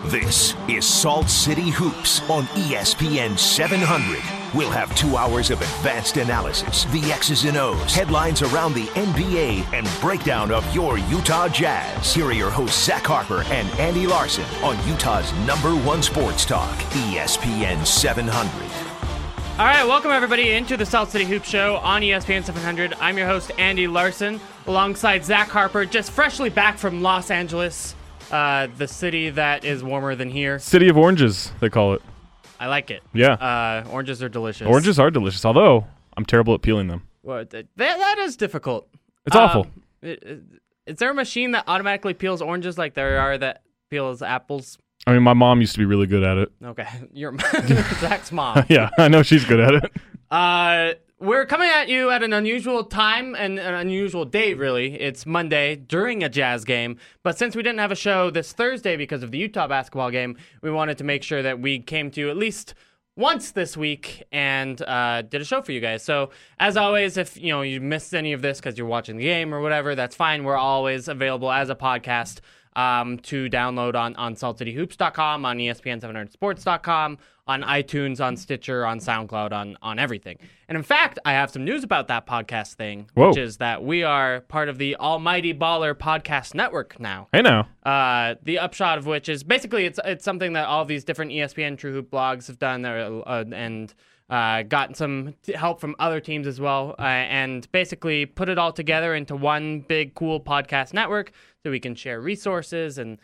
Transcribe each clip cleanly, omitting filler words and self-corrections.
This is Salt City Hoops on ESPN 700. We'll have 2 hours of advanced analysis, the X's and O's, headlines around the NBA, and breakdown of your Utah Jazz. Here are your hosts, Zach Harper and Andy Larson on Utah's #1 sports talk, ESPN 700. All right, welcome everybody into the Salt City Hoops Show on ESPN 700. I'm your host, Andy Larson, alongside Zach Harper, just freshly back from Los Angeles, the city that is warmer than here. City of Oranges, they call it. I like it. Yeah. Oranges are delicious. Oranges are delicious, although I'm terrible at peeling them. Well, that is difficult. It's awful. Is there a machine that automatically peels oranges like there are that peels apples? I mean, my mom used to be really good at it. Okay, you're Zach's mom. Yeah, I know she's good at it. We're coming at you at an unusual time and an unusual date, really. It's Monday during a Jazz game. But since we didn't have a show this Thursday because of the Utah basketball game, we wanted to make sure that we came to you at least once this week and did a show for you guys. So, as always, if you missed any of this because you're watching the game or whatever, that's fine. We're always available as a podcast to download on saltcityhoops.com, on ESPN700sports.com, on iTunes, on Stitcher, on SoundCloud, on everything. And in fact, I have some news about that podcast thing, which is that we are part of the Almighty Baller Podcast Network now. Hey now. The upshot of which is basically it's something that all these different ESPN True Hoop blogs have done and gotten some help from other teams as well, and basically put it all together into one big cool podcast network so we can share resources and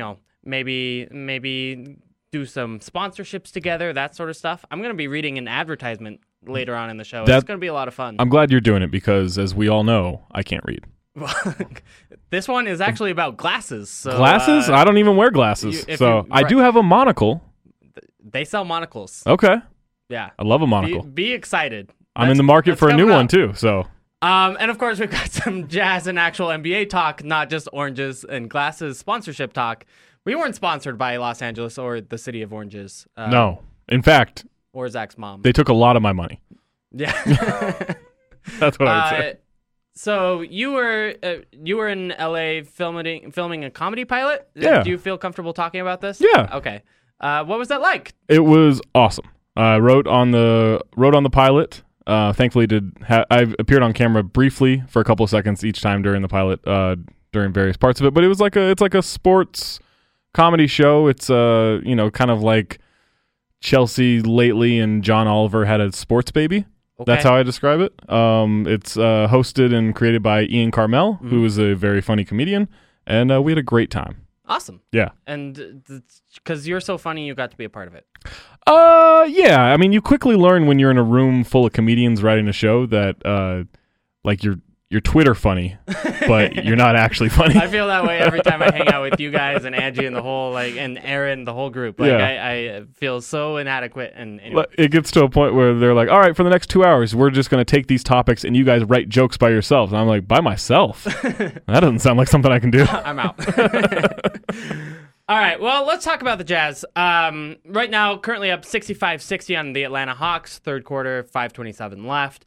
maybe do some sponsorships together, that sort of stuff. I'm going to be reading an advertisement later on in the show. It's going to be a lot of fun. I'm glad you're doing it because, as we all know, I can't read. This one is actually about glasses. So, glasses? I don't even wear glasses. I do have a monocle. They sell monocles. Okay. Yeah. I love a monocle. Be excited. I'm in the market for a new one, too. So. And of course, we've got some Jazz and actual NBA talk, not just oranges and glasses sponsorship talk. We weren't sponsored by Los Angeles or the city of Oranges. No. In fact. Or Zach's mom. They took a lot of my money. Yeah. That's what I would say. So you were in LA filming a comedy pilot? Yeah. Do you feel comfortable talking about this? Yeah. Okay. What was that like? It was awesome. I wrote on the pilot. Thankfully, I appeared on camera briefly for a couple of seconds each time during the pilot, during various parts of it. But it was it's like a sports comedy show. It's kind of like Chelsea lately and John Oliver had a sports baby. Okay. That's how I describe it. It's hosted and created by Ian Carmel, who is a very funny comedian, and we had a great time. Awesome. Yeah. And because you're so funny, you got to be a part of it. Yeah. I mean, you quickly learn when you're in a room full of comedians writing a show that, you're Twitter funny, but you're not actually funny. I feel that way every time I hang out with you guys and Angie and the whole and Aaron, the whole group. I feel so inadequate. And anyway. It gets to a point where they're like, all right, for the next 2 hours, we're just going to take these topics and you guys write jokes by yourselves. And I'm like, by myself? That doesn't sound like something I can do. I'm out. All right, well, let's talk about the Jazz. Right now, currently up 65-60 on the Atlanta Hawks, third quarter, 5:27 left.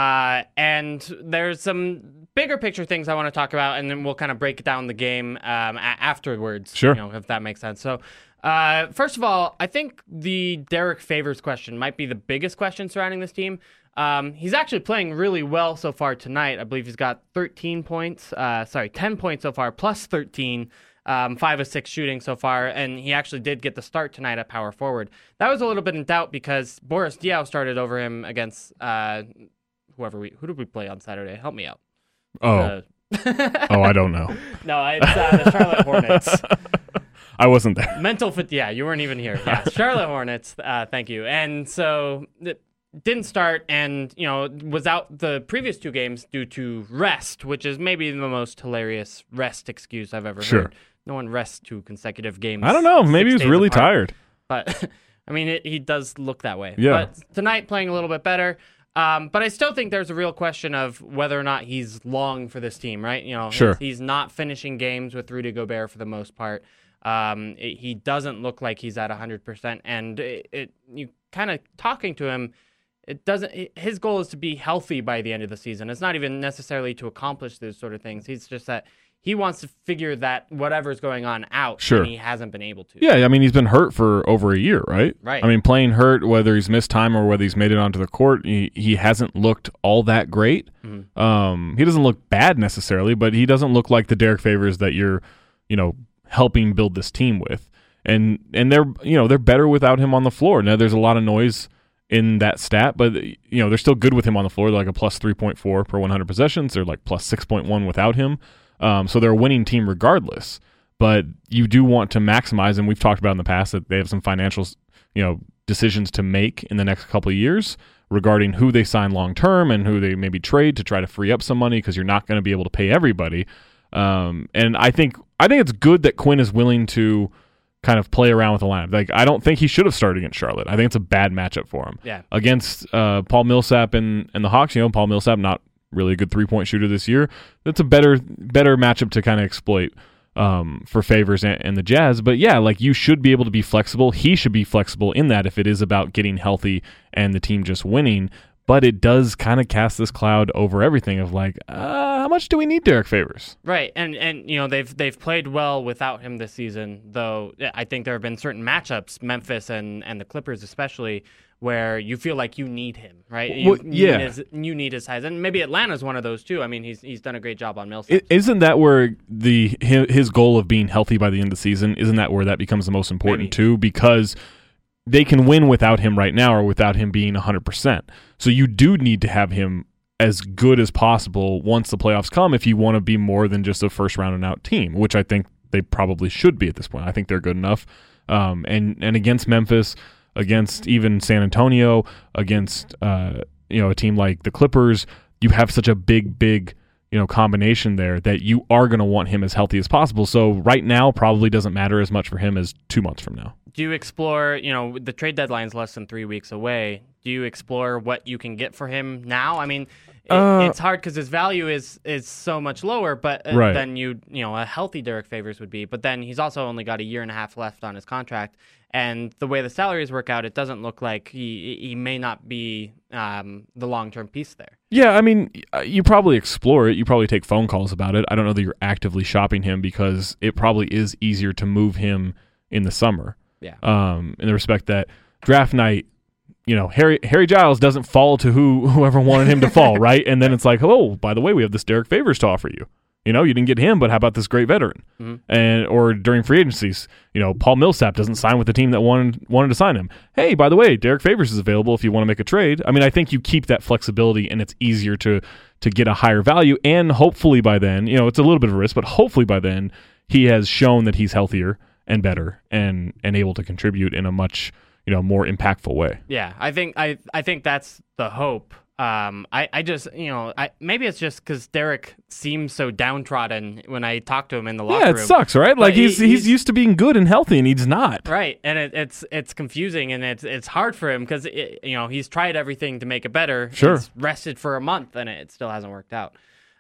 And there's some bigger picture things I want to talk about, and then we'll kind of break down the game afterwards. Sure. If that makes sense. So, first of all, I think the Derek Favors question might be the biggest question surrounding this team. He's actually playing really well so far tonight. I believe he's got 10 points so far, plus 13. 5 of 6 shooting so far, and he actually did get the start tonight at power forward. That was a little bit in doubt because Boris Diaw started over him against who did we play on Saturday? Help me out. I don't know. No, it's the Charlotte Hornets. I wasn't there. Mental fit. Yeah, you weren't even here. Yeah, Charlotte Hornets. Thank you. And so it didn't start, and was out the previous 2 games due to rest, which is maybe the most hilarious rest excuse I've ever heard. No one rests 2 consecutive games. I don't know. Maybe he was really tired. But I mean, he does look that way. Yeah. But tonight playing a little bit better. But I still think there's a real question of whether or not he's long for this team, right? Sure. He's not finishing games with Rudy Gobert for the most part. He doesn't look like he's at 100%, and you kind of talking to him, his goal is to be healthy by the end of the season. It's not even necessarily to accomplish those sort of things. He's just that he wants to figure that whatever's going on out, Sure. and he hasn't been able to. Yeah, I mean, he's been hurt for over a year, right? Right. I mean, playing hurt, whether he's missed time or whether he's made it onto the court, he hasn't looked all that great. Mm-hmm. He doesn't look bad necessarily, but he doesn't look like the Derek Favors that you're, helping build this team with. And they're better without him on the floor. Now, there's a lot of noise in that stat, but they're still good with him on the floor. They're like a plus 3.4 per 100 possessions. They're like plus 6.1 without him. So they're a winning team regardless. But you do want to maximize, and we've talked about in the past that they have some financial, decisions to make in the next couple of years regarding who they sign long term and who they maybe trade to try to free up some money because you're not going to be able to pay everybody. And I think it's good that Quinn is willing to kind of play around with the lineup. Like, I don't think he should have started against Charlotte. I think it's a bad matchup for him. Yeah. Against Paul Millsap and the Hawks, Paul Millsap, not really a good three-point shooter this year. That's a better matchup to kind of exploit for Favors and the Jazz. But yeah, like, you should be able to be flexible. He should be flexible in that if it is about getting healthy and the team just winning. But it does kind of cast this cloud over everything of like, how much do we need Derek Favors? Right, and they've played well without him this season. Though I think there have been certain matchups, Memphis and the Clippers especially, where you feel like you need him, right? You need his size, and maybe Atlanta's one of those too. I mean, he's done a great job on Millsap. Isn't that where his goal of being healthy by the end of the season? Isn't that where that becomes the most important too? Because they can win without him right now or without him being 100%. So you do need to have him as good as possible once the playoffs come if you want to be more than just a first round and out team, which I think they probably should be at this point. I think they're good enough. And against Memphis, against even San Antonio, against a team like the Clippers, you have such a big combination there that you are going to want him as healthy as possible. So right now probably doesn't matter as much for him as 2 months from now. Do you explore, the trade deadline's less than 3 weeks away. Do you explore what you can get for him now? I mean, it's hard because his value is so much lower, but right. than a healthy Derek Favors would be. But then he's also only got a year and a half left on his contract. And the way the salaries work out, it doesn't look like he may not be the long-term piece there. Yeah, I mean, you probably explore it. You probably take phone calls about it. I don't know that you're actively shopping him because it probably is easier to move him in the summer. Yeah. In the respect that draft night, Harry Giles doesn't fall to whoever wanted him to fall, right? And then it's like, oh, by the way, we have this Derek Favors to offer you. You didn't get him, but how about this great veteran? Mm-hmm. Or during free agencies, Paul Millsap doesn't sign with the team that wanted to sign him. Hey, by the way, Derek Favors is available if you want to make a trade. I mean, I think you keep that flexibility, and it's easier to get a higher value. And hopefully by then, it's a little bit of a risk, but hopefully by then he has shown that he's healthier and better and able to contribute in a much more impactful way. Yeah, I think that's the hope. I just, maybe it's just because Derek seems so downtrodden when I talk to him in the locker room. Yeah, it sucks, right? Like he's used to being good and healthy, and he's not. Right, and it's confusing, and it's hard for him because he's tried everything to make it better. Sure, he's rested for a month, and it still hasn't worked out.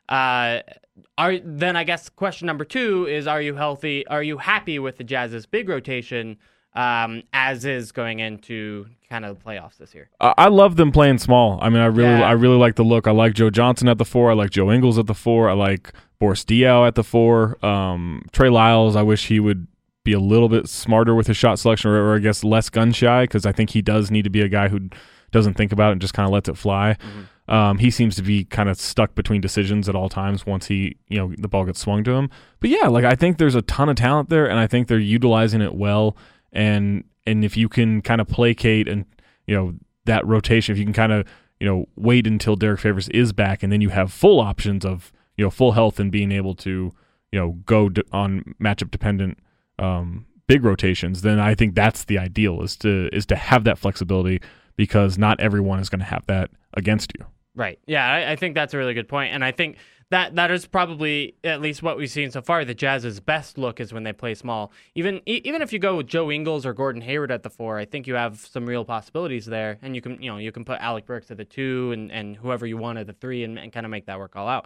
Then I guess question number 2 is: Are you healthy? Are you happy with the Jazz's big rotation? As is going into kind of the playoffs this year. I love them playing small. I mean, I really like the look. I like Joe Johnson at the 4. I like Joe Ingles at the 4. I like Boris Diaw at the 4. Trey Lyles, I wish he would be a little bit smarter with his shot selection, or I guess less gun shy, because I think he does need to be a guy who doesn't think about it and just kind of lets it fly. Mm-hmm. He seems to be kind of stuck between decisions at all times once the ball gets swung to him. But yeah, like, I think there's a ton of talent there, and I think they're utilizing it well. And if you can kind of placate and that rotation, if you can kind of wait until Derek Favors is back, and then you have full options of full health and being able to go on matchup dependent big rotations, then I think that's the ideal is to have that flexibility, because not everyone is going to have that against you. Right. Yeah, I think that's a really good point, and I think that is probably, at least what we've seen so far, the Jazz's best look is when they play small. Even if you go with Joe Ingles or Gordon Hayward at the 4, I think you have some real possibilities there, and you can put Alec Burks at the 2 and whoever you want at the 3 and kind of make that work all out.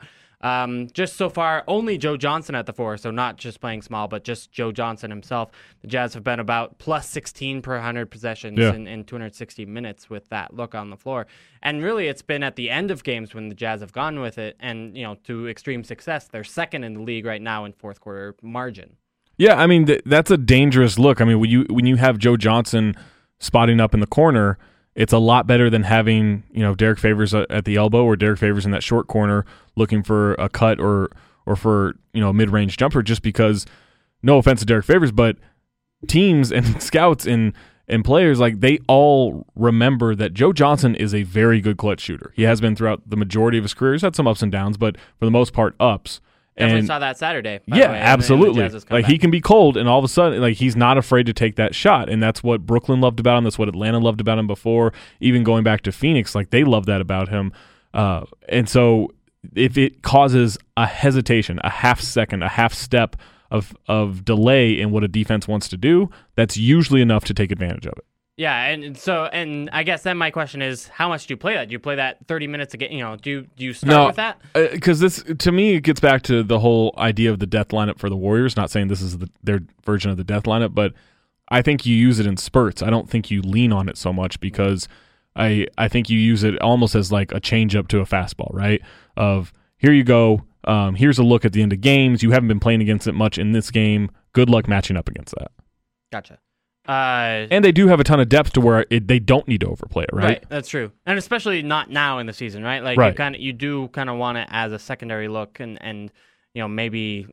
Just so far, only Joe Johnson at the 4, so not just playing small, but just Joe Johnson himself. The Jazz have been about plus 16 per 100 possessions in 260 minutes with that look on the floor. And really, it's been at the end of games when the Jazz have gone with it, and to extreme success. They're second in the league right now in fourth quarter margin. Yeah, I mean, that's a dangerous look. I mean, when you have Joe Johnson spotting up in the corner, it's a lot better than having, Derek Favors at the elbow or Derek Favors in that short corner looking for a cut or for, a mid-range jumper, just because, no offense to Derek Favors, but teams and scouts and players, they all remember that Joe Johnson is a very good clutch shooter. He has been throughout the majority of his career. He's had some ups and downs, but for the most part, ups. Definitely saw that Saturday. Yeah, absolutely. He can be cold, and all of a sudden, he's not afraid to take that shot, and that's what Brooklyn loved about him. That's what Atlanta loved about him before. Even going back to Phoenix, they love that about him. And so, if it causes a hesitation, a half second, a half step of delay in what a defense wants to do, that's usually enough to take advantage of it. Yeah, and I guess then my question is, how much do you play that? Do you play that 30 minutes a game? Do you start with that? Because this, to me, it gets back to the whole idea of the death lineup for the Warriors. Not saying this is their version of the death lineup, but I think you use it in spurts. I don't think you lean on it so much because I think you use it almost as like a change up to a fastball, right? Of here you go. Here's a look at the end of games. You haven't been playing against it much in this game. Good luck matching up against that. Gotcha. And they do have a ton of depth to where they don't need to overplay it, right? Right, that's true. And especially not now in the season, right? Right. You do kind of want it as a secondary look and maybe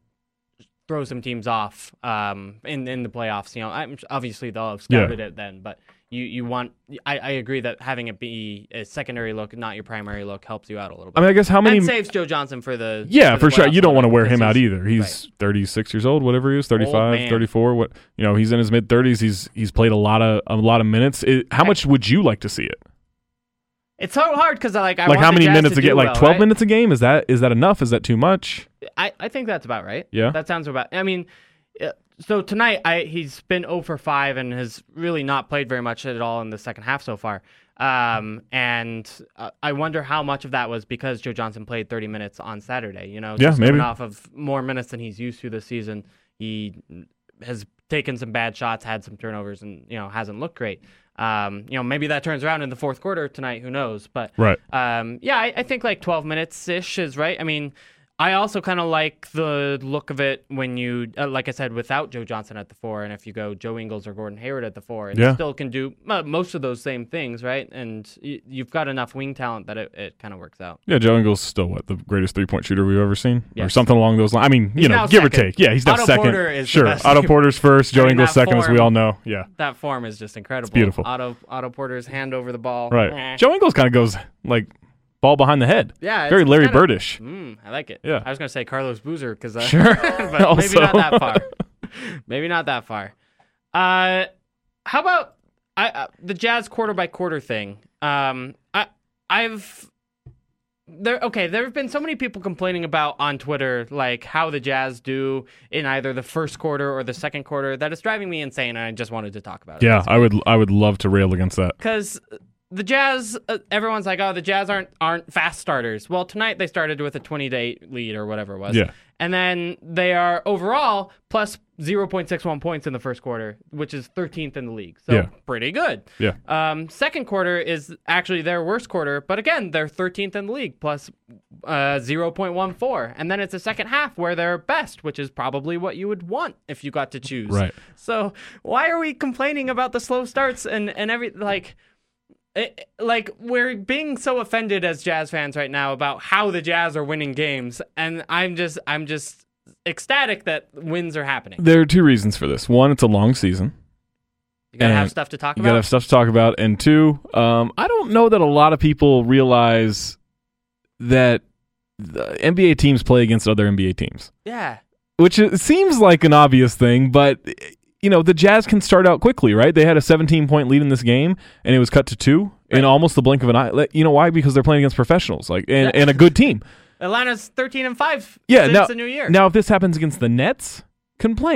throw some teams off in the playoffs. Obviously they'll have scouted it then, but you want. I agree that having it be a secondary look, not your primary look, helps you out a little bit. I mean, I guess how many and saves Joe Johnson for the for sure. You don't want to wear him out either. He's 36 years old, whatever he is, 35, 34. He's in his mid 30s. He's played a lot of minutes. How much would you like to see it? It's so hard because I want how many minutes to get? Well, 12 minutes a game? Is that enough? Is that too much? I think that's about right. Yeah, that sounds about. I mean. So tonight, he's been 0 for 5 and has really not played very much at all in the second half so far. And I wonder how much of that was because Joe Johnson played 30 minutes on Saturday. Just maybe coming off of more minutes than he's used to this season. He has taken some bad shots, had some turnovers, and hasn't looked great. Maybe that turns around in the fourth quarter tonight. Who knows? But right. I think 12 minutes ish is right. I mean. I also kind of like the look of it when you, like I said, without Joe Johnson at the 4, and if you go Joe Ingles or Gordon Hayward at the 4, and still can do most of those same things, right? And you've got enough wing talent that it kind of works out. Yeah, Joe Ingles is still the greatest 3-point shooter we've ever seen, yes. or something along those lines. I mean, give second. Or take. Yeah, he's now Otto second. Porter is sure, Otto Porter's first, Joe Ingles second, as we all know. Yeah, that form is just incredible. It's beautiful. Otto Porter's hand over the ball. Right. Joe Ingles kind of goes ball behind the head. Yeah. Very Larry Birdish. I like it. Yeah. I was going to say Carlos Boozer because sure. but maybe not that far. Maybe not that far. How about the Jazz quarter by quarter thing? There have been so many people complaining about on Twitter how the Jazz do in either the first quarter or the second quarter that it's driving me insane, and I just wanted to talk about it. Yeah, I would love to rail against that. Because the Jazz, everyone's like, oh, the Jazz aren't fast starters. Well, tonight they started with a 20-8 lead or whatever it was. Yeah. And then they are overall plus 0.61 points in the first quarter, which is 13th in the league. So pretty good. Yeah. Second quarter is actually their worst quarter, but again, they're 13th in the league plus 0.14. And then it's the second half where they're best, which is probably what you would want if you got to choose. Right. So why are we complaining about the slow starts and we're being so offended as Jazz fans right now about how the Jazz are winning games, and I'm just ecstatic that wins are happening. There are two reasons for this. One, it's a long season. You gotta have stuff to talk about. You gotta have stuff to talk about, and two, I don't know that a lot of people realize that the NBA teams play against other NBA teams. Yeah, which seems like an obvious thing, but. The Jazz can start out quickly, right? They had a 17-point lead in this game, and it was cut to 2 in almost the blink of an eye. You know why? Because they're playing against professionals, and a good team. Atlanta's 13-5 since the new year. Now, if this happens against the Nets, complain.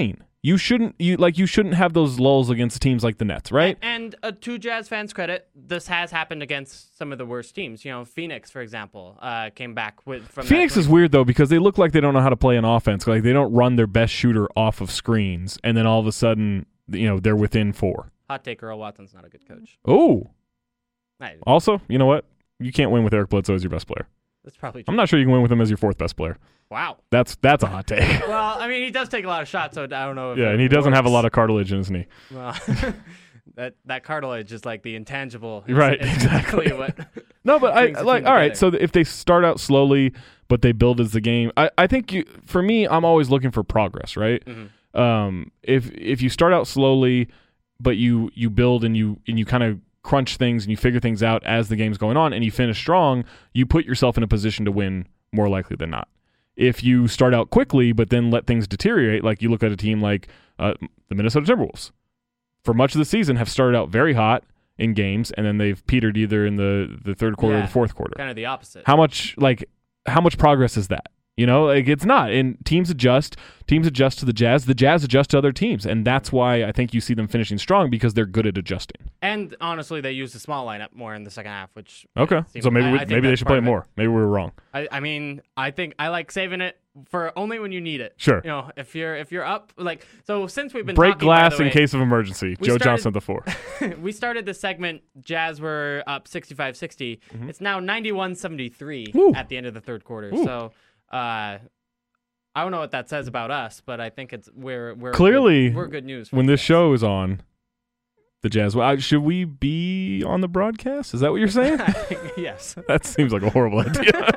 you shouldn't have those lulls against teams like the Nets, right? And to Jazz fans' credit, this has happened against some of the worst teams. Phoenix, for example, came back from Phoenix is weird though because they look like they don't know how to play an offense. Like they don't run their best shooter off of screens, and then all of a sudden, they're within 4. Hot take: Earl Watson's not a good coach. Oh. Right. Also, you know what? You can't win with Eric Bledsoe as your best player. That's probably true. I'm not sure you can win with him as your 4th best player. Wow. That's a hot take. Well, I mean, he does take a lot of shots, so I don't know if and he doesn't have a lot of cartilage in his knee. Well, that cartilage is like the intangible. Right, exactly what. No, but all right, so if they start out slowly, but they build as the game, I think for me, I'm always looking for progress, right? Mm-hmm. If you start out slowly, but you build and you kind of crunch things and you figure things out as the game's going on and you finish strong, you put yourself in a position to win more likely than not. If you start out quickly but then let things deteriorate, like you look at a team like the Minnesota Timberwolves, for much of the season have started out very hot in games and then they've petered either in the third quarter or the fourth quarter. Kind of the opposite. How much progress is that? It's not. And teams adjust to the Jazz adjust to other teams, and that's why I think you see them finishing strong because they're good at adjusting. And honestly, they use the small lineup more in the second half, which okay. So maybe they should play it more. Maybe we were wrong. I think I like saving it for only when you need it. Sure. If you're up, since we've been break talking, glass by the way, in case of emergency. Joe Johnson at the 4. We started this segment. Jazz were up 65-60. Mm-hmm. It's now 91-73 at the end of the third quarter. Ooh. So. I don't know what that says about us, but I think we're clearly we're good news. When this show is on, the Jazz. Should we be on the broadcast? Is that what you're saying? Yes. That seems like a horrible idea.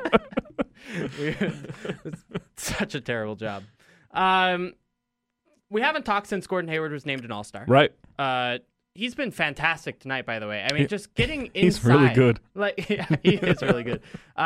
It's such a terrible job. We haven't talked since Gordon Hayward was named an All-Star. Right. He's been fantastic tonight, by the way. I mean, just getting inside. He's really good. He is really good.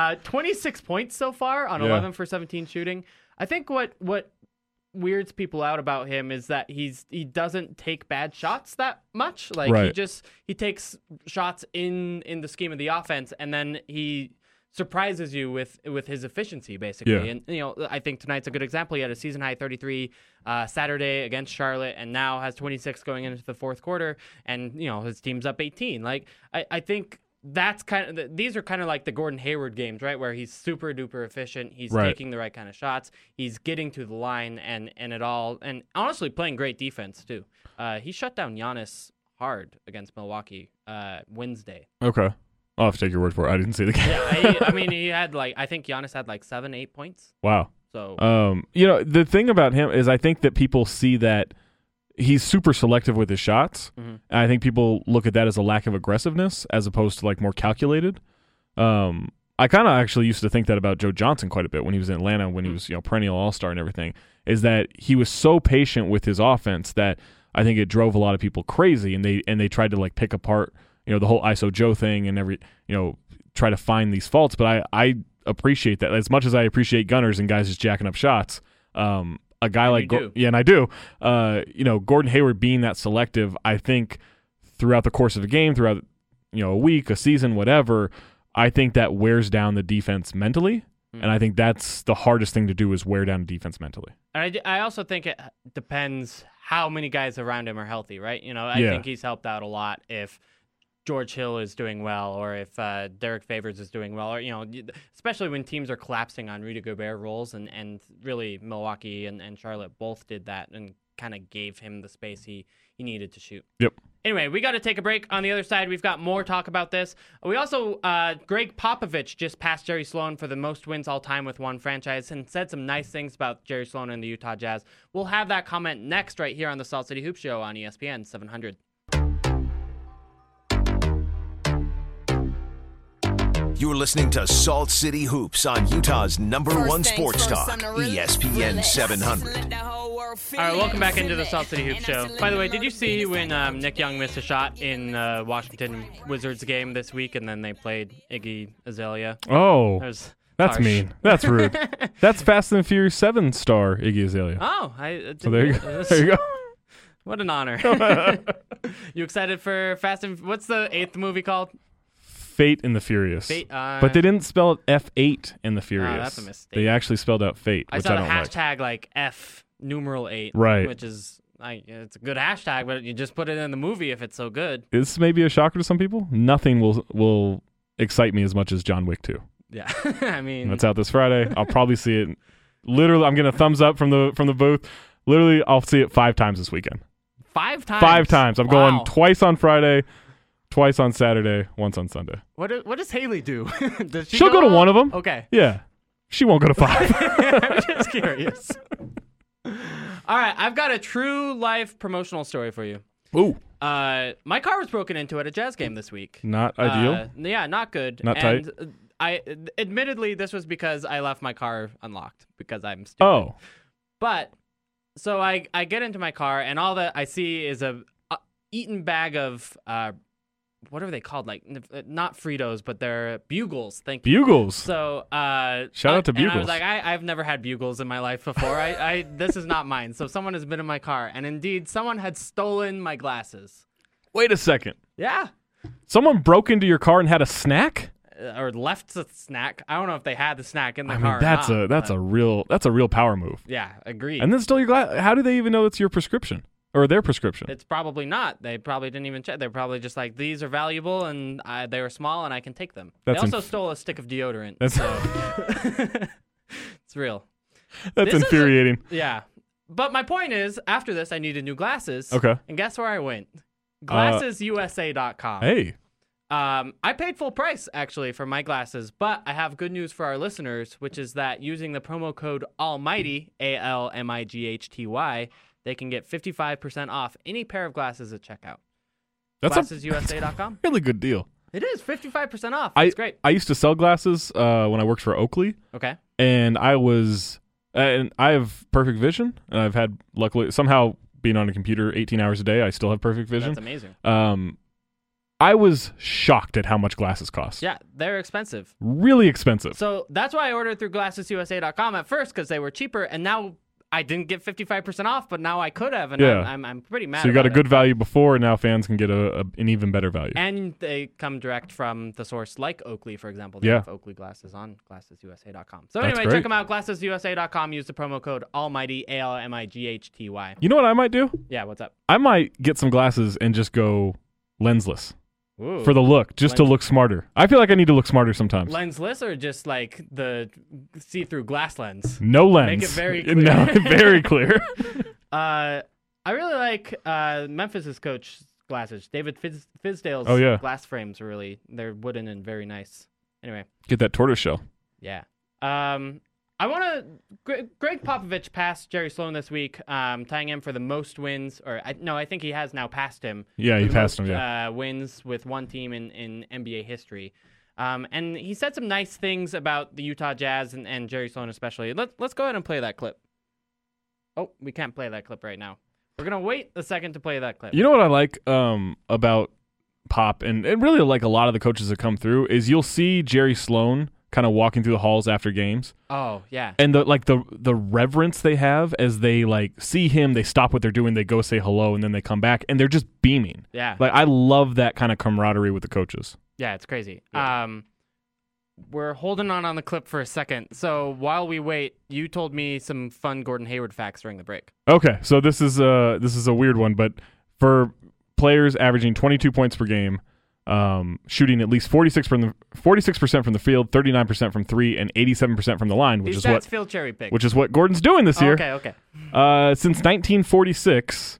26 points so far on 11 for 17 shooting. I think what weirds people out about him is that he doesn't take bad shots that much. He takes shots in the scheme of the offense, and then he surprises you with his efficiency, basically. Yeah. And I think tonight's a good example. He had a season high 33 Saturday against Charlotte, and now has 26 going into the fourth quarter, and his team's up 18. I think that's these are kind of like the Gordon Hayward games, right, where he's super duper efficient. He's taking the right kind of shots. He's getting to the line and it all, and honestly playing great defense too. He shut down Giannis hard against Milwaukee Wednesday. Okay. I'll have to take your word for it. I didn't see the game. Yeah, he had I think Giannis had 7-8 points. Wow. So the thing about him is I think that people see that he's super selective with his shots. Mm-hmm. And I think people look at that as a lack of aggressiveness as opposed to more calculated. I kind of actually used to think that about Joe Johnson quite a bit when he was in Atlanta, when he was perennial All-Star and everything, is that he was so patient with his offense that I think it drove a lot of people crazy, and they tried to pick apart the whole ISO Joe thing and try to find these faults. But I appreciate that as much as I appreciate gunners and guys just jacking up shots. A guy and I do. Gordon Hayward being that selective, I think throughout the course of a game, throughout a week, a season, whatever, I think that wears down the defense mentally. And I think that's the hardest thing to do is wear down defense mentally. And I also think it depends how many guys around him are healthy, right? I think he's helped out a lot if George Hill is doing well, or if Derek Favors is doing well, or especially when teams are collapsing on Rudy Gobert roles, and really Milwaukee and Charlotte both did that and kind of gave him the space he needed to shoot. Yep. Anyway, we got to take a break. On the other side, we've got more talk about this. We also, Greg Popovich just passed Jerry Sloan for the most wins all time with one franchise and said some nice things about Jerry Sloan and the Utah Jazz. We'll have that comment next right here on the Salt City Hoops Show on ESPN 700. You're listening to Salt City Hoops on Utah's #1 sports talk, ESPN 700. All right, welcome back into the Salt City Hoops Show. By the way, did you see when Nick Young missed a shot in Washington Wizards game this week, and then they played Iggy Azalea? Oh, that's harsh. mean. That's rude. That's Fast and Furious 7 star Iggy Azalea. Oh, so there you go. There you go. What an honor. You excited for Fast and... What's the 8th movie called? Fate in the Furious. But they didn't spell it F8 in the Furious. Oh, that's a mistake. They actually spelled out Fate, which I don't like. I saw the hashtag F numeral 8, right, which is it's a good hashtag, but you just put it in the movie if it's so good. This may be a shocker to some people. Nothing will excite me as much as John Wick 2. Yeah, I mean, that's out this Friday. I'll probably see it. Literally, I'm getting a thumbs up from the booth. Literally, I'll see it 5 times this weekend. 5 times? 5 times. I'm Wow. going twice on Friday, twice on Saturday, once on Sunday. What does Haley do? Does She'll go to one of them. Okay. Yeah. She won't go to 5. I'm just curious. All right, I've got a true life promotional story for you. Ooh. My car was broken into at a Jazz game this week. Not ideal. Yeah, not good. Not and tight. Admittedly, this was because I left my car unlocked because I'm stupid. Oh. But so I get into my car and all that I see is a eaten bag of what are they called? Like not Fritos, but they're Bugles. Thank you. Bugles. So shout out to and I Bugles. was like, I've never had Bugles in my life before. This is not mine. So someone has been in my car, and indeed, someone had stolen my glasses. Wait a second. Yeah. Someone broke into your car and had a snack? Or left the snack. I don't know if they had the snack in the I car. mean, that's or not, a real power move. Yeah, agreed. And then stole your glass. How do they even know it's your prescription or their prescription? It's probably not. They probably didn't even check. They're probably just like, these are valuable and they were small and I can take them. They also stole a stick of deodorant. So it's real. That's infuriating. Yeah. But my point is, after this, I needed new glasses. Okay. And guess where I went? GlassesUSA.com. Hey. I paid full price, actually, for my glasses, but I have good news for our listeners, which is that using the promo code ALMIGHTY, ALMIGHTY, they can get 55% off any pair of glasses at checkout. That's GlassesUSA.com. Really good deal. It is 55% off. It's great. I used to sell glasses when I worked for Oakley. Okay. And I have perfect vision, and I've had, luckily, somehow being on a computer 18 hours a day, I still have perfect vision. That's amazing. I was shocked at how much glasses cost. Yeah, they're expensive. Really expensive. So that's why I ordered through GlassesUSA.com at first, because they were cheaper, and now I didn't get 55% off, but now I could have, and yeah. I'm pretty mad. So you got a good it. value before, and now fans can get an even better value. And they come direct from the source, like Oakley, for example. They have Oakley glasses on GlassesUSA.com. So anyway, check them out, GlassesUSA.com. Use the promo code ALMIGHTY, ALMIGHTY. You know what I might do? Yeah, what's up? I might get some glasses and just go lensless. Ooh. For the look, just to look smarter. I feel like I need to look smarter sometimes. Lensless or just like the see-through glass lens? No lens. Make it very clear. No, very clear. I really like Memphis's coach glasses. David Fizdale's glass frames are they're wooden and very nice. Anyway. Get that tortoise shell. Yeah. I want to. Greg Popovich passed Jerry Sloan this week, tying him for the most wins. I think he has now passed him. Yeah, he passed him. Yeah, wins with one team in NBA history. And he said some nice things about the Utah Jazz and Jerry Sloan especially. Let's go ahead and play that clip. Oh, we can't play that clip right now. We're gonna wait a second to play that clip. You know what I like about Pop and really like a lot of the coaches that come through is you'll see Jerry Sloan kind of walking through the halls after games. Oh, yeah. And the reverence they have as they like see him, they stop what they're doing, they go say hello, and then they come back and they're just beaming. Yeah. Like I love that kind of camaraderie with the coaches. Yeah, it's crazy. Yeah. We're holding on the clip for a second. So while we wait, you told me some fun Gordon Hayward facts during the break. Okay, so this is a weird one, but for players averaging 22 points per game, shooting at least 46% from the field, 39% from three, and 87% from the line, which is Phil cherry picked. Which is what Gordon's doing this year. Okay. Since 1946,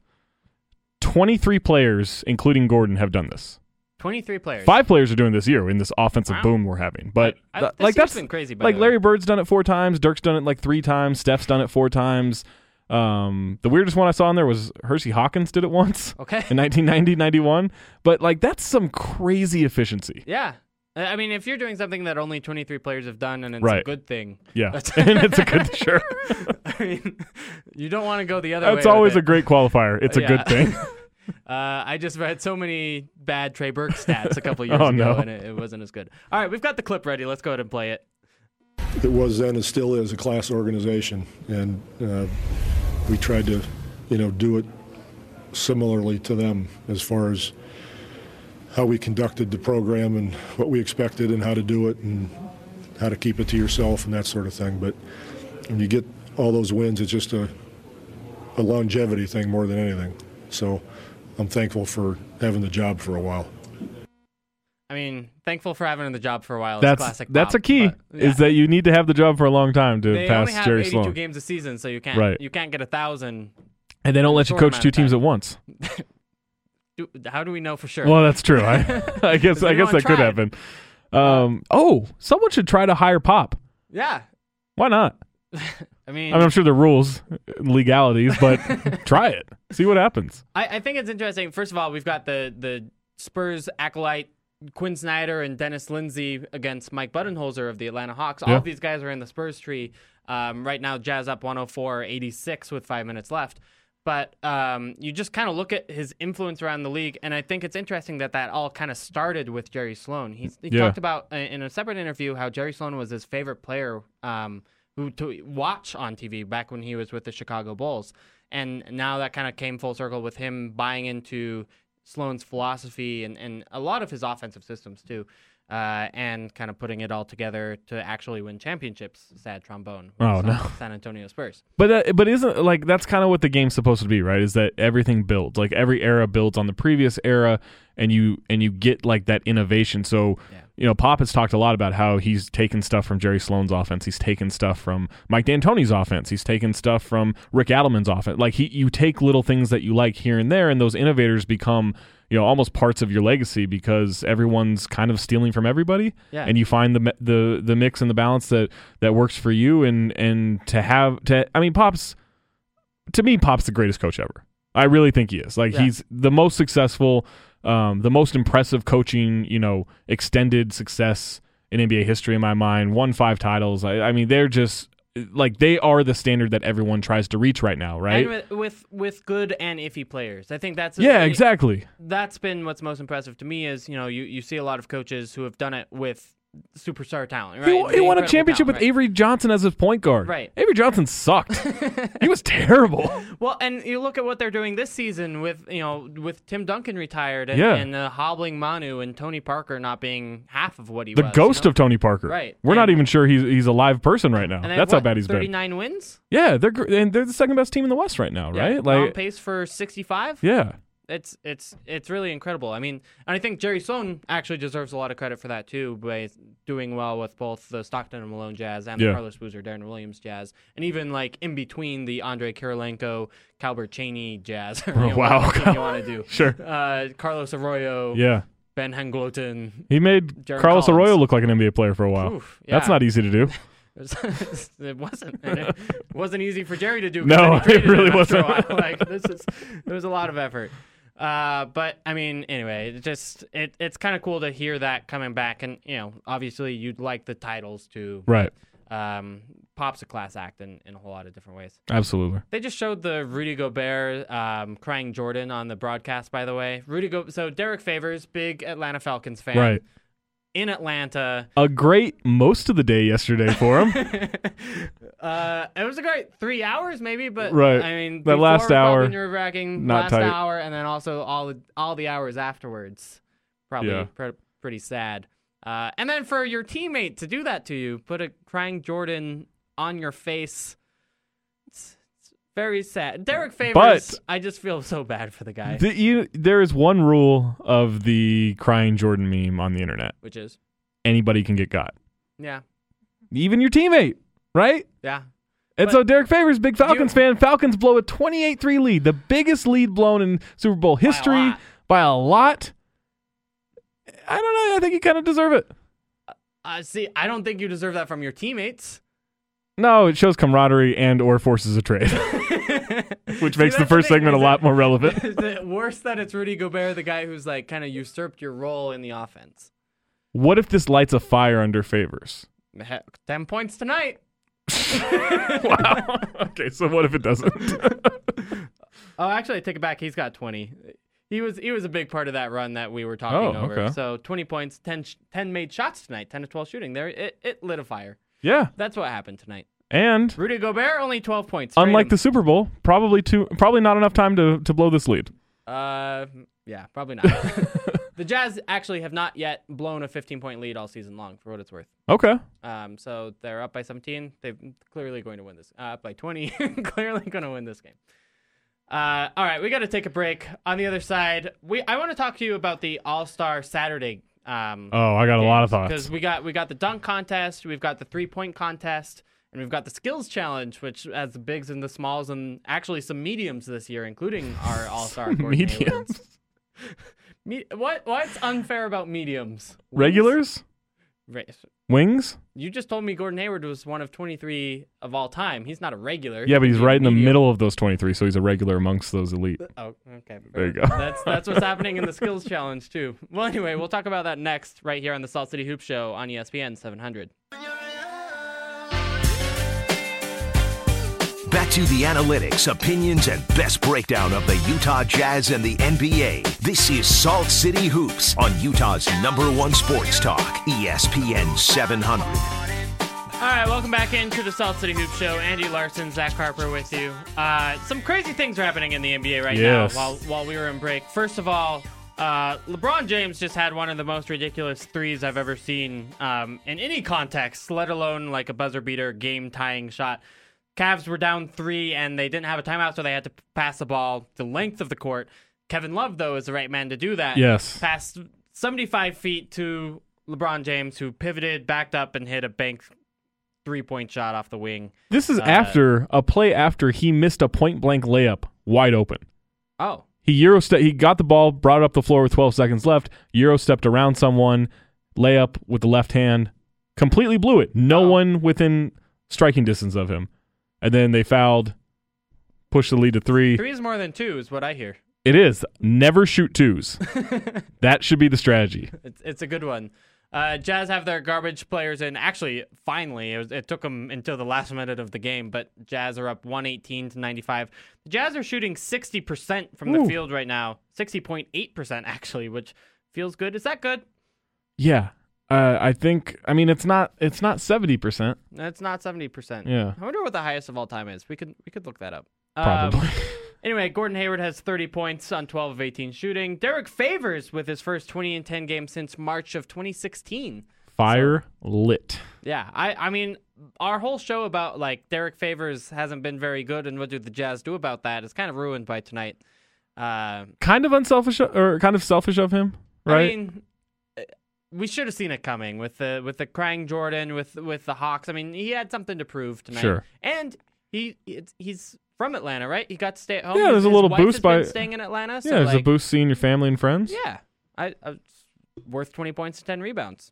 23 players, including Gordon, have done this. 23 players. 5 players are doing this year in this offensive boom we're having. But that's been crazy. Like Larry Bird's done it 4 times, Dirk's done it like 3 times, Steph's done it 4 times. The weirdest one I saw in there was Hersey Hawkins did it once. Okay. In 1990-91. But like that's some crazy efficiency. Yeah. I mean, if you're doing something that only 23 players have done and it's a good thing. Yeah. And it's a good sure. I mean, you don't want to go the other way. That's always a great qualifier. It's a good thing. I just read so many bad Trey Burke stats a couple years ago, and it wasn't as good. All right, we've got the clip ready. Let's go ahead and play it. It was then and still is a class organization, and we tried to, do it similarly to them as far as how we conducted the program and what we expected and how to do it and how to keep it to yourself and that sort of thing. But when you get all those wins, it's just a a longevity thing more than anything. So I'm thankful for having the job for a while. I mean, thankful for having the job for a while. It's classic That's Pop, a key, but, yeah. is that you need to have the job for a long time to They pass only have Jerry 82 Sloan. games a season, so you can't get 1,000. And they don't let you short coach amount two of teams time. at once. How do we know for sure? Well, that's true. I guess Anyone that could tried? happen. Someone should try to hire Pop. Yeah. Why not? I mean, I'm sure there are rules, legalities, but try it. See what happens. I think it's interesting. First of all, we've got the Spurs acolyte Quinn Snyder and Dennis Lindsay against Mike Budenholzer of the Atlanta Hawks. All Yeah. of these guys are in the Spurs tree. Right now, Jazz up 104-86 with 5 minutes left. But you just kind of look at his influence around the league, and I think it's interesting that all kind of started with Jerry Sloan. He talked about in a separate interview how Jerry Sloan was his favorite player who to watch on TV back when he was with the Chicago Bulls. And now that kind of came full circle with him buying into Sloan's philosophy and a lot of his offensive systems too, and kind of putting it all together to actually win championships. Sad trombone. Oh, no. San Antonio Spurs. But isn't like that's kind of what the game's supposed to be, right? Is that everything builds, like every era builds on the previous era, and you get like that innovation. So Pop has talked a lot about how he's taken stuff from Jerry Sloan's offense, he's taken stuff from Mike D'Antoni's offense, he's taken stuff from Rick Adelman's offense. Like you take little things that you like here and there, and those innovators become almost parts of your legacy because everyone's kind of stealing from everybody, and you find the mix and the balance that works for you, and Pop's the greatest coach ever. I really think he is. Like he's the most successful, the most impressive coaching, extended success in NBA history in my mind. Won 5 titles. I mean, they're just like they are the standard that everyone tries to reach right now, right? And with good and iffy players. I think that's exactly. That's been what's most impressive to me is you see a lot of coaches who have done it with superstar talent, right? He won a championship with Avery Johnson as his point guard. Right. Avery Johnson sucked. He was terrible. Well, and you look at what they're doing this season with Tim Duncan retired and hobbling Manu and Tony Parker not being half of what he was. The ghost of Tony Parker. Right. We're not even sure he's a live person right now. That's how bad he's 39 been. wins? Yeah, they're the second best team in the West right now, right? On pace for 65? Yeah. It's really incredible. I mean, and I think Jerry Sloan actually deserves a lot of credit for that too, by doing well with both the Stockton and Malone Jazz and the Carlos Boozer, Darren Williams Jazz, and even like in between the Andre Kirilenko, Calbert Cheney Jazz. Wow, you want to do sure. Carlos Arroyo, Ben Hengloten. He made Jaron Carlos Collins. Arroyo look like an NBA player for a while. Oof, That's not easy to do. It wasn't. And it wasn't easy for Jerry to do. No, it really wasn't. There was a lot of effort. But I mean, anyway, it's kind of cool to hear that coming back, and obviously you'd like the titles too. Right. Pop's a class act in a whole lot of different ways. Absolutely. They just showed the Rudy Gobert crying Jordan on the broadcast, by the way. So Derek Favors, big Atlanta Falcons fan. Right. In Atlanta. A great most of the day yesterday for him. It was a great 3 hours maybe, but right. I mean, that last hour, nerve-wracking, not last tight. hour, and then also all the hours afterwards, probably pretty sad. And then for your teammate to do that to you, put a crying Jordan on your face, it's very sad. Derek Favors, but I just feel so bad for the guy. There is one rule of the crying Jordan meme on the internet, Which is? Anybody can get got. Yeah. Even your teammate, right? Yeah. And so Derek Favors, big Falcons fan. Falcons blow a 28-3 lead, the biggest lead blown in Super Bowl history by a lot. I don't know. I think you kind of deserve it. See, I don't think you deserve that from your teammates. No, it shows camaraderie and or forces a trade, which makes the first segment a lot more relevant. Is it worse that it's Rudy Gobert, the guy who's like kind of usurped your role in the offense? What if this lights a fire under Favors? 10 points tonight. Wow. Okay, so what if it doesn't? Oh, actually, I take it back. He's got 20. He was a big part of that run that we were talking over. Okay. So 20 points, 10 made shots tonight, 10 to 12 shooting. There, it lit a fire. Yeah. That's what happened tonight. And Rudy Gobert, only 12 points. Unlike the Super Bowl, probably not enough time to blow this lead. Yeah, probably not. The Jazz actually have not yet blown a 15-point lead all season long, for what it's worth. Okay. So they're up by 17. They're clearly going to win this. Up by 20. Clearly going to win this game. All right, we got to take a break. On the other side, I want to talk to you about the All-Star Saturday. I got a lot of thoughts. Because we got the dunk contest, we've got the 3-point contest, and we've got the skills challenge, which has the bigs and the smalls, and actually some mediums this year, including our All-Star mediums. What's unfair about mediums? Regulars? Wings? You just told me Gordon Hayward was one of 23 of all time. He's not a regular. Yeah, but he's right in the middle of those 23, so he's a regular amongst those elite. Oh, okay. There you go. That's what's happening in the skills challenge too. Well, anyway, we'll talk about that next right here on the Salt City Hoop Show on ESPN 700. Back to the analytics, opinions, and best breakdown of the Utah Jazz and the NBA. This is Salt City Hoops on Utah's #1 sports talk, ESPN 700. All right, welcome back into the Salt City Hoop Show. Andy Larson, Zach Harper with you. Some crazy things are happening in the NBA right now while we were in break. First of all, LeBron James just had one of the most ridiculous threes I've ever seen in any context, let alone like a buzzer beater, game-tying shot. Cavs were down 3, and they didn't have a timeout, so they had to pass the ball the length of the court. Kevin Love, though, is the right man to do that. Yes. Passed 75 feet to LeBron James, who pivoted, backed up, and hit a bank 3-point shot off the wing. This is after a play after he missed a point-blank layup wide open. Oh. He got the ball, brought it up the floor with 12 seconds left, Euro-stepped around someone, layup with the left hand, completely blew it. No one within striking distance of him. And then they fouled, pushed the lead to 3. 3 is more than 2 is what I hear. It is. Never shoot 2s. That should be the strategy. It's a good one. Jazz have their garbage players in. Actually, finally, it took them until the last minute of the game, but Jazz are up 118-95. The Jazz are shooting 60% from the field right now. 60.8% actually, which feels good. Is that good? Yeah. I think. I mean, it's not 70%. It's not 70%. Yeah. I wonder what the highest of all time is. We could look that up. Probably. Anyway, Gordon Hayward has 30 points on 12 of 18 shooting. Derek Favors with his first 20-10 game since March of 2016. Fire lit. Yeah, I mean, our whole show about like Derek Favors hasn't been very good, and what do the Jazz do about that is kind of ruined by tonight. Kind of unselfish or kind of selfish of him, right? I mean, we should have seen it coming with the crying Jordan, with the Hawks. I mean, he had something to prove tonight. Sure. And he's from Atlanta, right? He got to stay at home. Yeah, there's a little boost by staying in Atlanta. So yeah, there's a boost seeing your family and friends. Yeah, I worth 20 points and 10 rebounds.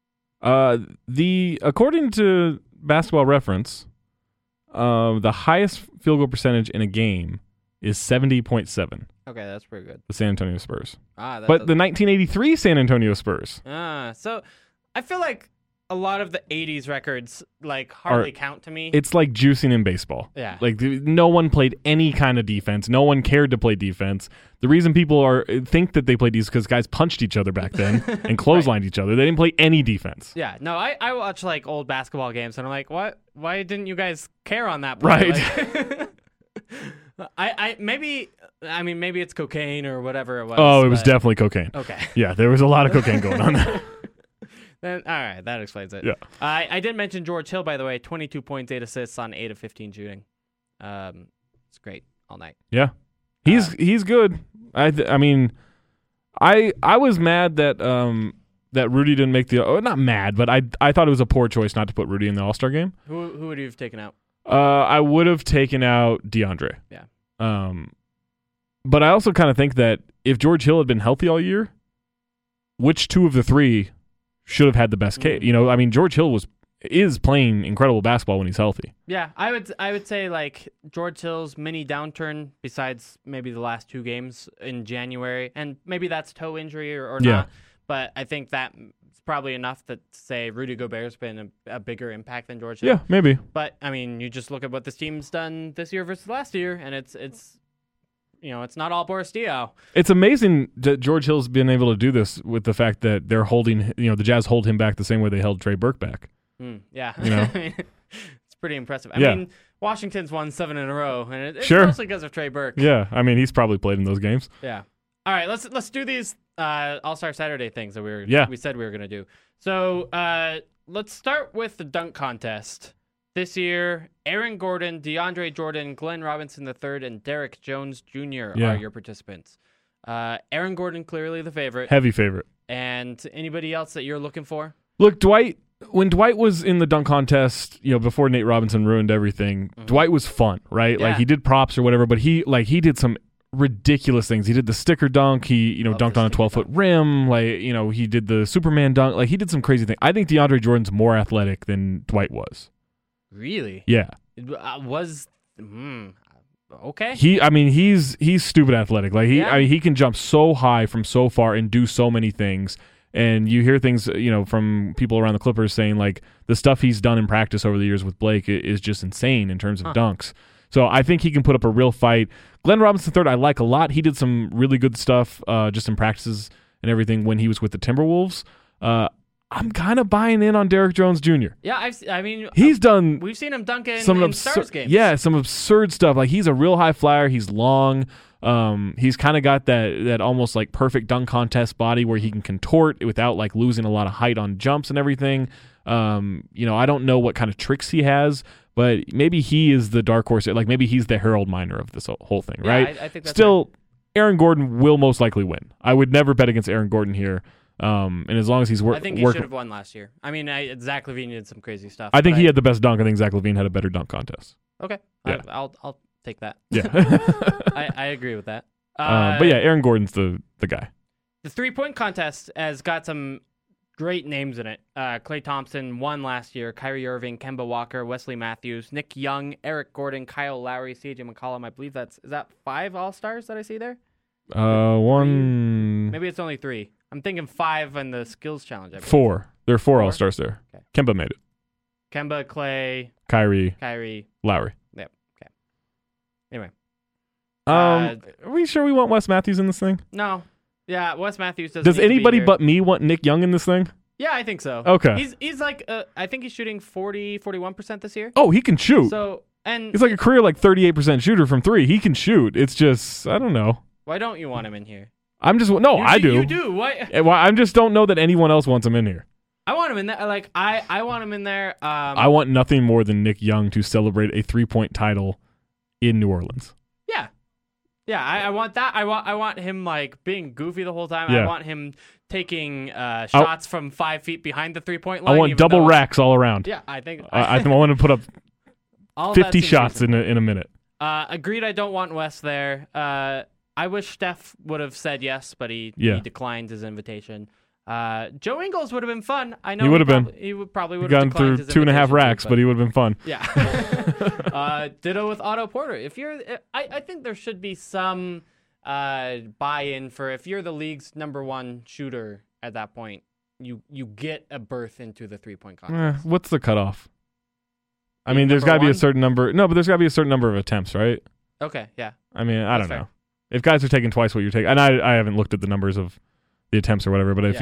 According to Basketball Reference, the highest field goal percentage in a game is 70.7. Okay, that's pretty good. The San Antonio Spurs. The 1983 San Antonio Spurs. So I feel like a lot of the 80s records hardly count to me. It's like juicing in baseball. Yeah. Like no one played any kind of defense. No one cared to play defense. The reason people think that they played defense is because guys punched each other back then and clotheslined each other. They didn't play any defense. Yeah. No, I watch old basketball games and I'm like, what? Why didn't you guys care on that play? Right. Maybe it's cocaine or whatever it was. Oh, it was definitely cocaine. Okay. Yeah, there was a lot of cocaine going on there. Then, all right, that explains it. Yeah. I did mention George Hill, by the way, 22 points, 8 assists on 8 of 15 shooting. It's great all night. Yeah, he's good. I mean, I was mad that that Rudy didn't make the not mad, but I thought it was a poor choice not to put Rudy in the All-Star game. Who would you have taken out? I would have taken out DeAndre. Yeah. But I also kind of think that if George Hill had been healthy all year, which two of the three should have had the best case? You know, I mean, George Hill is playing incredible basketball when he's healthy. Yeah, I would say George Hill's mini downturn, besides maybe the last 2 games in January, and maybe that's toe injury or not. But I think that's probably enough to say Rudy Gobert's been a bigger impact than George Hill. Yeah, maybe. But I mean, you just look at what this team's done this year versus last year, and it's not all Boris Diaw. It's amazing that George Hill's been able to do this with the fact that they're holding, the Jazz hold him back the same way they held Trey Burke back. Yeah. It's pretty impressive. I mean, Washington's won 7 in a row, and it's mostly because of Trey Burke. Yeah, I mean, he's probably played in those games. Yeah. All right, let's do these All-Star Saturday things that we said we were going to do. So let's start with the dunk contest. This year, Aaron Gordon, DeAndre Jordan, Glenn Robinson III, and Derek Jones Jr. are your participants. Aaron Gordon, clearly the favorite. Heavy favorite. And anybody else that you're looking for? Look, when Dwight was in the dunk contest, before Nate Robinson ruined everything, Dwight was fun, right? Yeah. Like he did props or whatever, but he did some ridiculous things. He did the sticker dunk. He, dunked on a 12-foot rim. Like, he did the Superman dunk. Like he did some crazy things. I think DeAndre Jordan's more athletic than Dwight was. Really? Yeah. Okay. He's stupid athletic. Like he can jump so high from so far and do so many things. And you hear things, from people around the Clippers saying like the stuff he's done in practice over the years with Blake is just insane in terms of dunks. So I think he can put up a real fight. Glenn Robinson III, I like a lot. He did some really good stuff just in practices and everything when he was with the Timberwolves. I'm kind of buying in on Derek Jones Jr. Yeah, he's done. We've seen him dunk in Stars games. Yeah, some absurd stuff. Like he's a real high flyer. He's long. He's kind of got that almost like perfect dunk contest body where he can contort without like losing a lot of height on jumps and everything. I don't know what kind of tricks he has, but maybe he is the dark horse. Like maybe he's the Harold Miner of this whole thing, right? I think that's still. Right. Aaron Gordon will most likely win. I would never bet against Aaron Gordon here. And as long as he's I think he should have won last year. Zach LaVine did some crazy stuff. I think he had the best dunk. I think Zach LaVine had a better dunk contest. Okay. Yeah. I'll take that. Yeah. I agree with that. But yeah, Aaron Gordon's the guy. The 3-point contest has got some great names in it. Klay Thompson won last year. Kyrie Irving, Kemba Walker, Wesley Matthews, Nick Young, Eric Gordon, Kyle Lowry, CJ McCollum. I believe is that 5 All-Stars that I see there? One. Maybe it's only 3. I'm thinking 5 in the skills challenge. 4. There are 4 All-Stars there. Okay. Kemba made it. Kemba, Klay, Kyrie, Lowry. Yep. Okay. Anyway. Are we sure we want Wes Matthews in this thing? No. Yeah, Wes Matthews doesn't. Does anybody but me want Nick Young in this thing? Yeah, I think so. Okay. He's like I think he's shooting 41% this year. Oh, he can shoot. So and he's like a career 38% shooter from 3. He can shoot. It's just I don't know. Why don't you want him in here? I do. You do. Why? I just don't know that anyone else wants him in here. I want him in there. Like I want him in there. I want nothing more than Nick Young to celebrate a 3-point title in New Orleans. Yeah. Yeah, I want that. I want him like being goofy the whole time. Yeah. I want him taking shots from 5 feet behind the 3-point line. I want double racks all around. Yeah, I think I want to put up 50 shots in a minute. Agreed. I don't want Wes there. I wish Steph would have said yes, but he declined his invitation. Joe Ingles would have been fun. I know he would have been. He would probably would have gone through 2.5 racks, but he would have been fun. Yeah. Ditto with Otto Porter. I think there should be some buy-in for if you're the league's #1 shooter at that point, you get a berth into the 3-point contest. What's the cutoff? I mean, there's got to be a certain number. No, but there's got to be a certain number of attempts, right? Okay. Yeah. I mean, I don't know. If guys are taking twice what you're taking, and I haven't looked at the numbers of the attempts or whatever, but if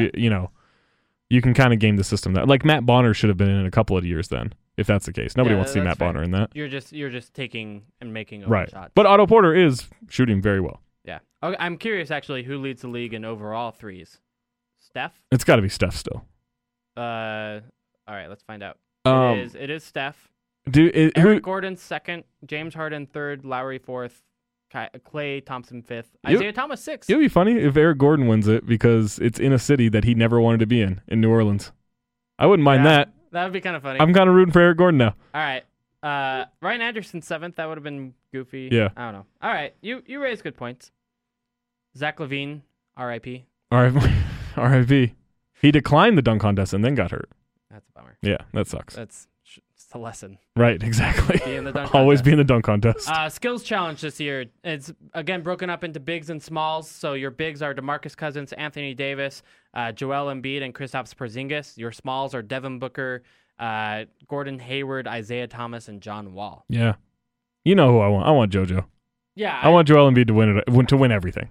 you can kind of game the system that like Matt Bonner should have been in a couple of years then, if that's the case. Nobody wants to see Matt Bonner in that. You're just taking and making right. shots. But Otto Porter is shooting very well. Yeah. Okay, I'm curious actually who leads the league in overall threes. Steph? It's got to be Steph still. All right, let's find out. It is Steph. Eric Gordon 2nd, James Harden 3rd, Lowry 4th. Klay Thompson 5th, Isaiah Thomas 6th. It would be funny if Eric Gordon wins it because it's in a city that he never wanted to be in New Orleans. I wouldn't mind that. That would be kind of funny. I'm kind of rooting for Eric Gordon now. All right. Ryan Anderson 7th. That would have been goofy. Yeah. I don't know. All right. You raised good points. Zach LaVine, R.I.P. R.I.P. He declined the dunk contest and then got hurt. That's a bummer. Yeah, that sucks. It's a lesson. Right, exactly. Be in the dunk Always be in the dunk contest. Skills challenge this year. It's, again, broken up into bigs and smalls. So your bigs are DeMarcus Cousins, Anthony Davis, Joel Embiid, and Kristaps Porzingis. Your smalls are Devin Booker, Gordon Hayward, Isaiah Thomas, and John Wall. Yeah. You know who I want. I want JoJo. Yeah. I want Joel Embiid to win everything.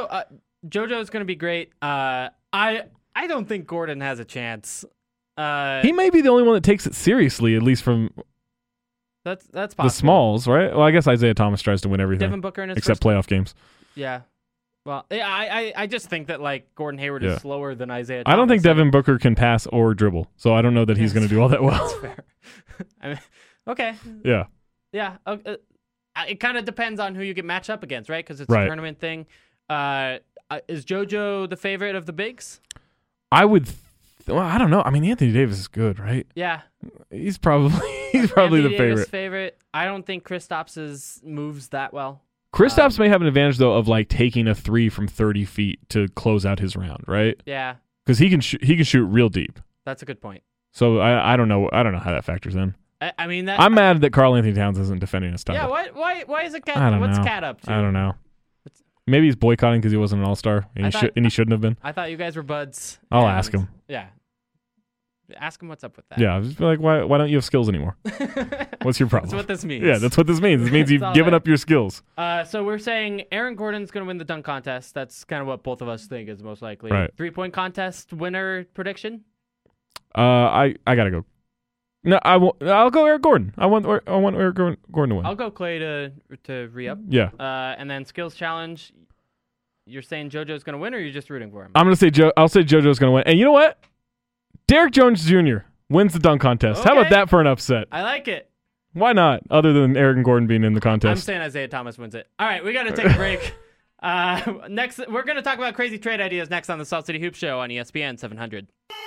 JoJo's going to be great. I don't think Gordon has a chance. He may be the only one that takes it seriously, at least from that's possible. The smalls, right? Well, I guess Isaiah Thomas tries to win everything, Devin Booker in his except playoff games. Yeah. Well, I just think that like Gordon Hayward is slower than Isaiah Thomas. I don't think Devin Booker can pass or dribble, so I don't know that he's going to do all that well. That's fair. I mean, Okay. Yeah. Yeah. It kind of depends on who you get matched up against, right? Because it's Right. a tournament thing. Is JoJo the favorite of the bigs? I would. Well, I don't know. I mean, Anthony Davis is good, right? Yeah. He's probably Anthony the Davis favorite. I don't think Kristaps' moves that well. Kristaps may have an advantage though of like taking a 3 from 30 feet to close out his round, right? Yeah, Because he can shoot real deep. that's a good point. So I don't know how that factors in. I mean, that. I'm mad that Karl Anthony Towns isn't defending his title. Yeah. Why is it Cat? I don't What's know. Cat up to? I don't know. Maybe he's boycotting because he wasn't an All-Star and he shouldn't have been. I thought you guys were buds. I'll and- ask him. Yeah. Ask him what's up with that. Yeah, just be like, why don't you have skills anymore? What's your problem? That's what this means. Yeah, that's what this means. It means you've all given that. up your skills. So we're saying Aaron Gordon's going to win the dunk contest. That's kind of what both of us think is most likely. Right. 3-point contest winner prediction? I gotta go. No, I'll go Eric Gordon. I want Eric Gordon to win. I'll go Clay to re-up. Yeah. And then skills challenge. You're saying JoJo's going to win, or you're just rooting for him? I'm gonna say I'll say JoJo's gonna win. And you know what? Derek Jones Jr. wins the dunk contest. How about Okay. that for an upset? I like it. Why not? Other than Eric Gordon being in the I'm contest. saying Isaiah Thomas wins it. All right, we got to take a break. Next, we're going to talk about crazy trade ideas next on the Salt City Hoop Show on ESPN 700.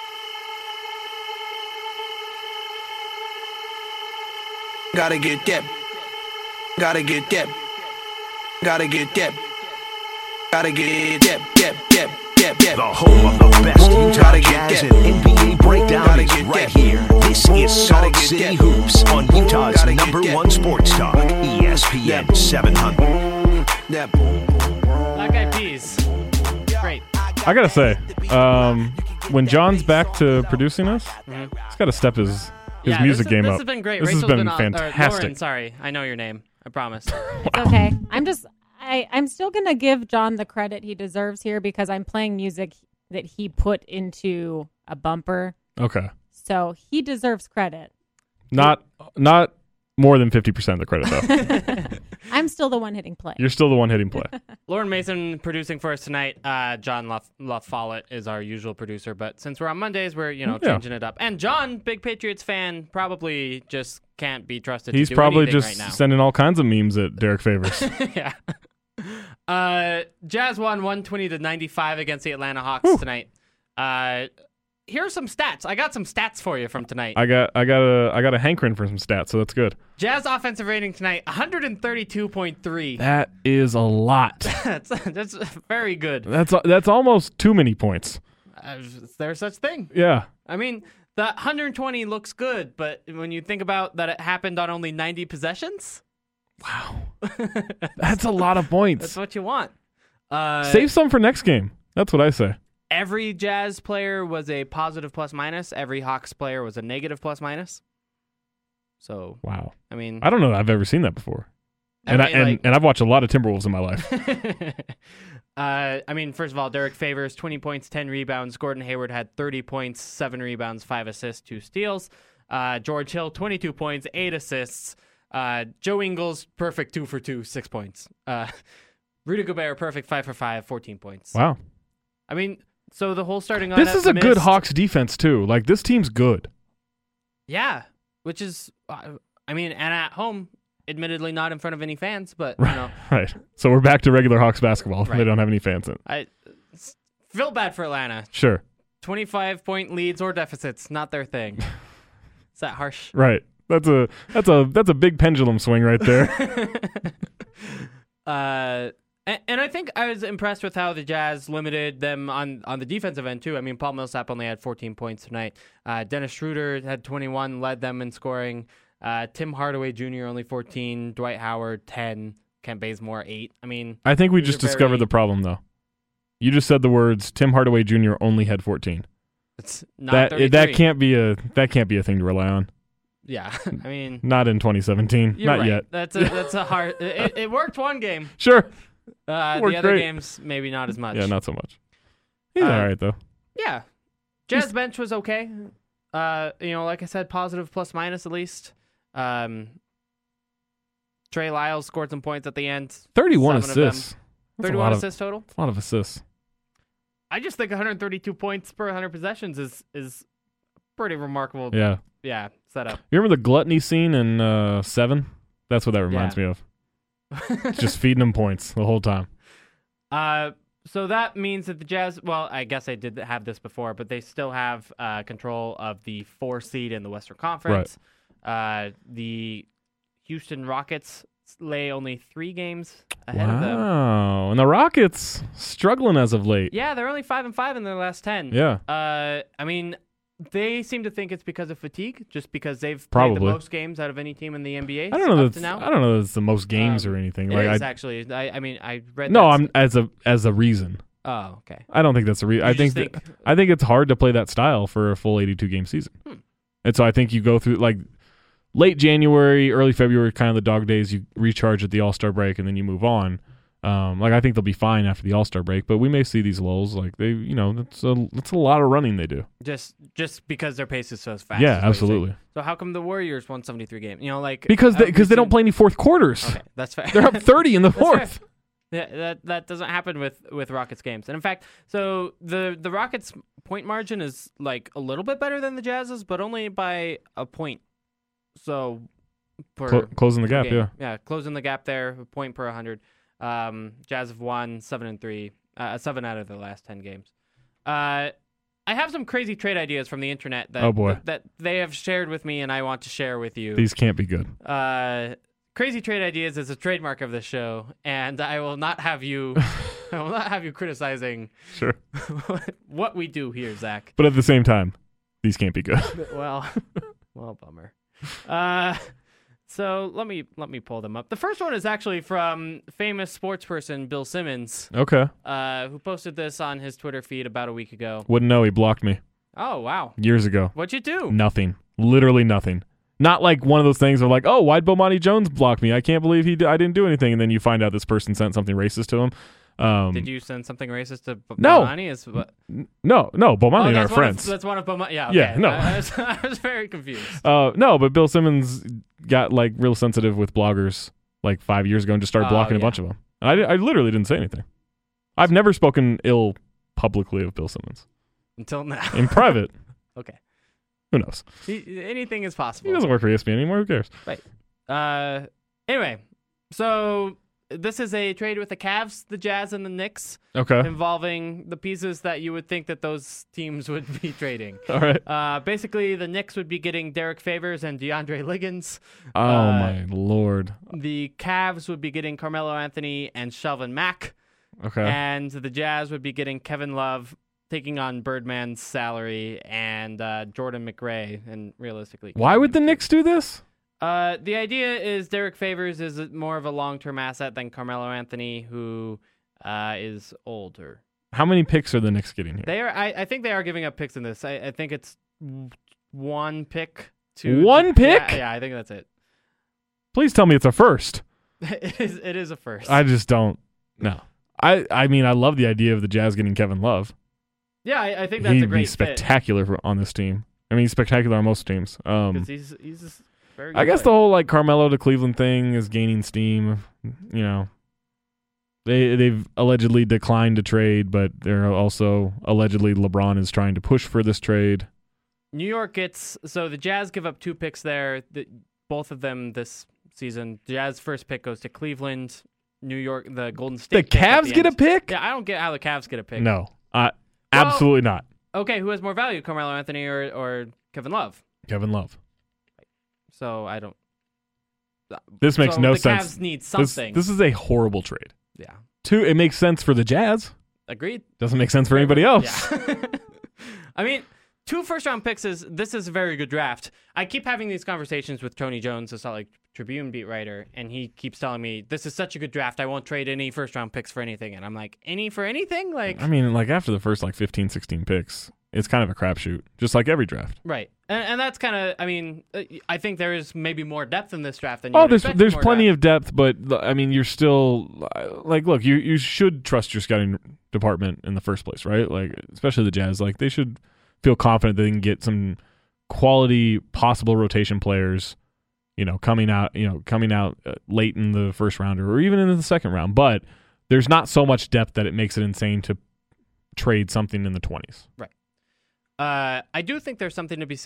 Gotta get that. Gotta get that. Gotta get that. Gotta get that. The home of the best Utah Gotta get Jazz that. and NBA breakdown Gotta is get right that. here. This is Salt get City that. Hoops on Utah's Gotta get number that. one sports talk, ESPN 700. That. Black Eyed Peas. Great. I gotta say, when John's back to producing us, he's got to step his music game this up. has been great. This has Rachel's been on, fantastic. Lauren, sorry. I know your name. I promise. It's okay. I'm still going to give John the credit he deserves here because I'm playing music that he put into a bumper. Okay. So he deserves credit. Not more than 50% of the credit though. I'm still the one hitting play. You're still the one hitting play. Lauren Mason producing for us tonight. John LaFollette is our usual producer, but since we're on Mondays, we're changing it up. And John, big Patriots fan, probably just can't be trusted. He's to do probably anything just right now. sending all kinds of memes at Derek Favors. Yeah. Jazz won 120-95 against the Atlanta Hawks tonight. Here's some stats. I got some stats for you from tonight. I got a hankering for some stats, so that's good. Jazz offensive rating tonight 132.3. That is a lot. That's very good. That's almost too many points. Is there such thing? Yeah. I mean, the 120 looks good, but when you think about that it happened on only 90 possessions, Wow. That's a lot of points. that's what you want. Save some for next game. That's what I say. Every Jazz player was a positive plus minus. Every Hawks player was a negative plus minus. So, Wow. I mean, I don't know that I've ever seen that before. I And mean, and I've watched a lot of Timberwolves in my life. I mean, first of all, Derek Favors, 20 points, 10 rebounds. Gordon Hayward had 30 points, 7 rebounds, 5 assists, 2 steals. George Hill, 22 points, 8 assists. Joe Ingles, perfect 2 for 2, 6 points. Rudy Gobert, perfect 5 for 5, 14 points. Wow. I mean, so the whole starting lineup This is a good missed- Hawks defense too. Like this team's good. Yeah, which is, I mean, and at home, admittedly not in front of any fans, but, you know. Right. So we're back to regular Hawks basketball. Right. They don't have any fans in. I feel bad for Atlanta. Sure. 25-point leads or deficits, not their thing. Is that harsh? Right. That's a big pendulum swing right there. And I think I was impressed with how the Jazz limited them on the defensive end, too. I mean, Paul Millsap only had 14 points tonight. Dennis Schroeder had 21, led them in scoring. Tim Hardaway Jr. only 14. Dwight Howard, 10. Kent Bazemore, 8. I mean, I think we these just are discovered very- the problem though. You just said the words Tim Hardaway Jr. only had 14. it's not 33. That can't be a thing to rely on. Yeah, I mean, Not in 2017. you're Not right. yet. That's a hard. It worked one game. Sure. The Worked other great. games, maybe not as much. Yeah, not so much. He's Uh, all right though. Yeah. Jazz bench was okay. Like I said, positive plus minus at least. Trey Lyles scored some points at the end. 31 7 of them. assists. That's 31 assists total. a lot of assists. I just think 132 points per 100 possessions is pretty remarkable Yeah. setup. You remember the gluttony scene in 7? That's what that reminds me of. Just feeding them points the whole time. So that means that the Jazz, well, I guess I did have this before, but they still have control of the 4 seed in the Western Conference. The Houston Rockets lay only 3 games ahead of them. Wow. And the Rockets struggling as of late. Yeah, they're only 5-5 in their last 10. Yeah. I mean, they seem to think it's because of fatigue, just because they've Probably. played the most games out of any team in the NBA. I don't know up to that now. I don't know that it's the most games or anything. It Like is actually. I mean, I read. No, that I'm as a reason. Oh, okay. I don't think that's a reason. I think I think it's hard to play that style for a full 82 game season. And so I think you go through like late January, early February, kind of the dog days. You recharge at the All-Star break, and then you move on. Like I think they'll be fine after the All-Star break, but we may see these lulls. Like they, that's a lot of running they do. Just because their pace is so fast. Yeah, absolutely. So how come the Warriors won 73 games? Because they don't play any fourth quarters. Okay, that's fair. They're up 30 in the fourth. Yeah, that doesn't happen with Rockets games. And in fact, so the Rockets point margin is like a little bit better than the Jazz's, but only by a point. So closing the gap, game. yeah. Yeah, closing the gap there, a point per 100. Jazz have won 7-3, 7 out of the last 10 games. I have some crazy trade ideas from the internet that they have shared with me, and I want to share with you. These can't be good. Crazy trade ideas is a trademark of this show, and I will not have you. I will not have you criticizing Sure. what we do here, Zach. But at the same time, these can't be good. Well, bummer. So let me pull them up. The first one is actually from famous sports person Bill Simmons. Okay. Who posted this on his Twitter feed about a week ago. Wouldn't know. He blocked me Oh, wow. years ago. What'd you do? Nothing. Literally nothing. Not like one of those things where like, oh, why'd Bomani Jones block me? I can't believe I didn't do anything. And then you find out this person sent something racist to him. Did you send something racist to No. Bomani? No, Bomani and our friends. That's one of Bomani. Yeah, okay. Yeah, no. I was very confused. No, but Bill Simmons got like real sensitive with bloggers like 5 years ago and just started blocking a bunch of them. And I literally didn't say anything. I've never spoken ill publicly of Bill Simmons. Until now. In private. Okay. Who knows? Anything is possible. He doesn't work for ESPN anymore. Who cares? Right. Anyway, so this is a trade with the Cavs, the Jazz, and the Knicks. Okay. Involving the pieces that you would think that those teams would be trading. All right. Basically, the Knicks would be getting Derek Favors and DeAndre Liggins. Oh, my Lord. The Cavs would be getting Carmelo Anthony and Shelvin Mack. Okay. And the Jazz would be getting Kevin Love, taking on Birdman's salary, and Jordan McRae, and realistically. Why would the Knicks do this? The idea is Derek Favors is more of a long-term asset than Carmelo Anthony, who is older. How many picks are the Knicks getting here? They are. I think they are giving up picks in this. I think it's 1 pick. One pick? Yeah, I think that's it. Please tell me it's a first. It is a first. I just don't. No. I mean, I love the idea of the Jazz getting Kevin Love. Yeah, I think that's a great He'd be spectacular on this team. I mean, he's spectacular on most teams. He's very good I guess player. the whole like Carmelo to Cleveland thing is gaining steam. They've allegedly declined to trade, but they're also allegedly LeBron is trying to push for this trade. New York so the Jazz give up 2 picks there. Both of them this season. Jazz first pick goes to Cleveland. New York, the Golden State. The Cavs get a pick? Yeah, I don't get how the Cavs get a pick. No, absolutely not. Okay, who has more value, Carmelo Anthony or Kevin Love? Kevin Love. So I don't. This makes no sense. The Cavs need something. This is a horrible trade. Yeah. 2, it makes sense for the Jazz. Agreed. Doesn't make sense for anybody else. Yeah. I mean, 2 first-round picks this is a very good draft. I keep having these conversations with Tony Jones, the Salt Lake Tribune beat writer, and he keeps telling me, this is such a good draft, I won't trade any first-round picks for anything. And I'm like, any for anything? Like, I mean, like after the first 15, 16 picks, it's kind of a crapshoot, just like every draft. Right. And that's kind of, I mean, I think there is maybe more depth in this draft than you would expect. There's plenty of depth, but I mean, you're still like, look, you should trust your scouting department in the first place, right? Like, especially the Jazz, like they should feel confident they can get some quality possible rotation players, coming out late in the first round or even in the second round. But there's not so much depth that it makes it insane to trade something in the 20s. Right. I do think there's something to be said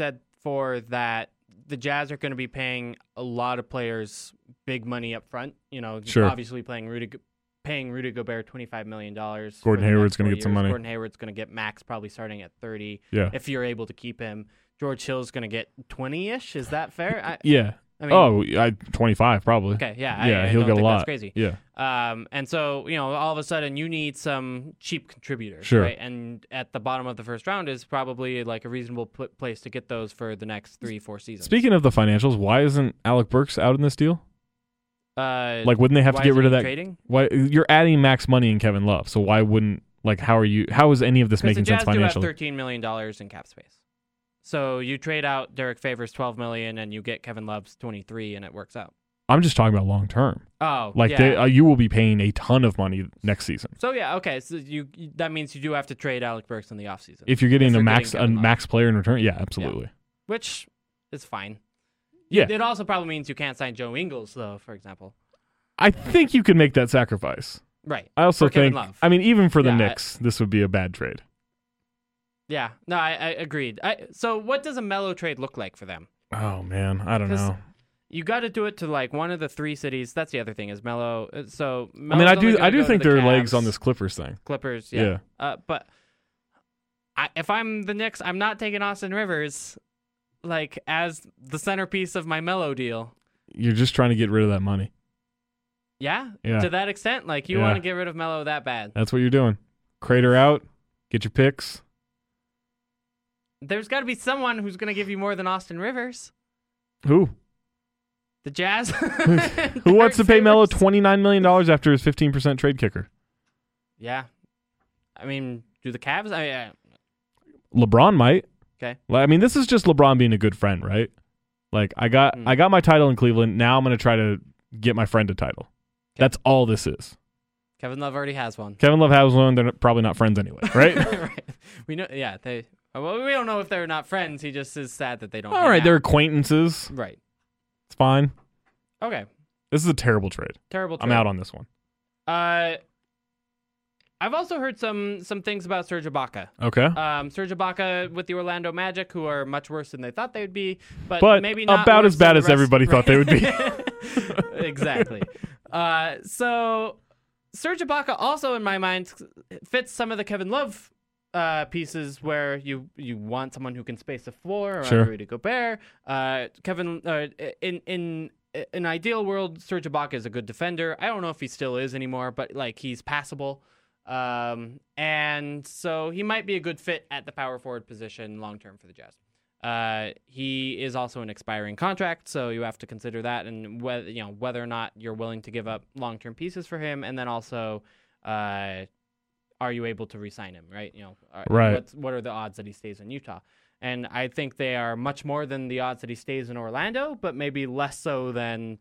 for that the Jazz are going to be paying a lot of players big money up front. Sure. Obviously paying Rudy Gobert $25 million. Gordon Hayward's going to get some money. Gordon Hayward's going to get max, probably starting at 30. Yeah. If you're able to keep him. George Hill's going to get 20-ish. Is that fair? Yeah. I mean, 25 probably. Okay, yeah. Yeah, I he'll don't get a think lot. That's crazy. Yeah. And so, all of a sudden you need some cheap contributors, Sure. right? And at the bottom of the first round is probably like a reasonable place to get those for the next 3-4 seasons. Speaking of the financials, why isn't Alec Burks out in this deal? Like, wouldn't they have to get rid of that? Trading? Why you're adding max money in Kevin Love? So why wouldn't how is any of this making the Jazz sense financially? do have $13 million in cap space. So you trade out Derek Favors $12 million and you get Kevin Love's 23 and it works out. I'm just talking about long term. Oh, like yeah. You will be paying a ton of money next season. So yeah, okay. So that means you do have to trade Alec Burks in the offseason. If you're getting a Kevin Love. max player in return, yeah, absolutely. Yeah. Which is fine. Yeah. It also probably means you can't sign Joe Ingles though, for example. I think you could make that sacrifice. Right. I also think, even for the Knicks, this would be a bad trade. Yeah. No, I agreed. So what does a Melo trade look like for them? Oh, man. I don't know. You got to do it to like one of the 3 cities. That's the other thing is Melo. So I do think there are legs on this Clippers thing. Clippers, yeah. But if I'm the Knicks, I'm not taking Austin Rivers like as the centerpiece of my Melo deal. You're just trying to get rid of that money. Yeah. To that extent, like you want to get rid of Melo that bad. That's what you're doing. Crater out. Get your picks. There's got to be someone who's going to give you more than Austin Rivers. Who? The Jazz. Who wants to pay Melo $29 million after his 15% trade kicker? Yeah. I mean, do the Cavs? LeBron might. Okay. I mean, this is just LeBron being a good friend, right? Like, I got my title in Cleveland. Now I'm going to try to get my friend a title. Okay. That's all this is. Kevin Love already has one. Kevin Love has one. They're probably not friends anyway, right? Right. We know. Yeah. Well, we don't know if they're not friends. He just is sad that they don't. All right, they're acquaintances. Right. It's fine. Okay. This is a terrible trade. Terrible trade. I'm out on this one. I've also heard some things about Serge Ibaka. Okay. Serge Ibaka with the Orlando Magic, who are much worse than they thought they would be, but maybe not about as bad as rest. everybody thought they would be. Exactly. So Serge Ibaka also, in my mind, fits some of the Kevin Love pieces where you want someone who can space the floor around Rudy Gobert. Kevin, in an ideal world, Serge Ibaka is a good defender. I don't know if he still is anymore, but like he's passable. And so he might be a good fit at the power forward position long term for the Jazz. He is also an expiring contract, so you have to consider that and whether or not you're willing to give up long term pieces for him, and then also are you able to re-sign him, right? Right. What are the odds that he stays in Utah? And I think they are much more than the odds that he stays in Orlando, but maybe less so than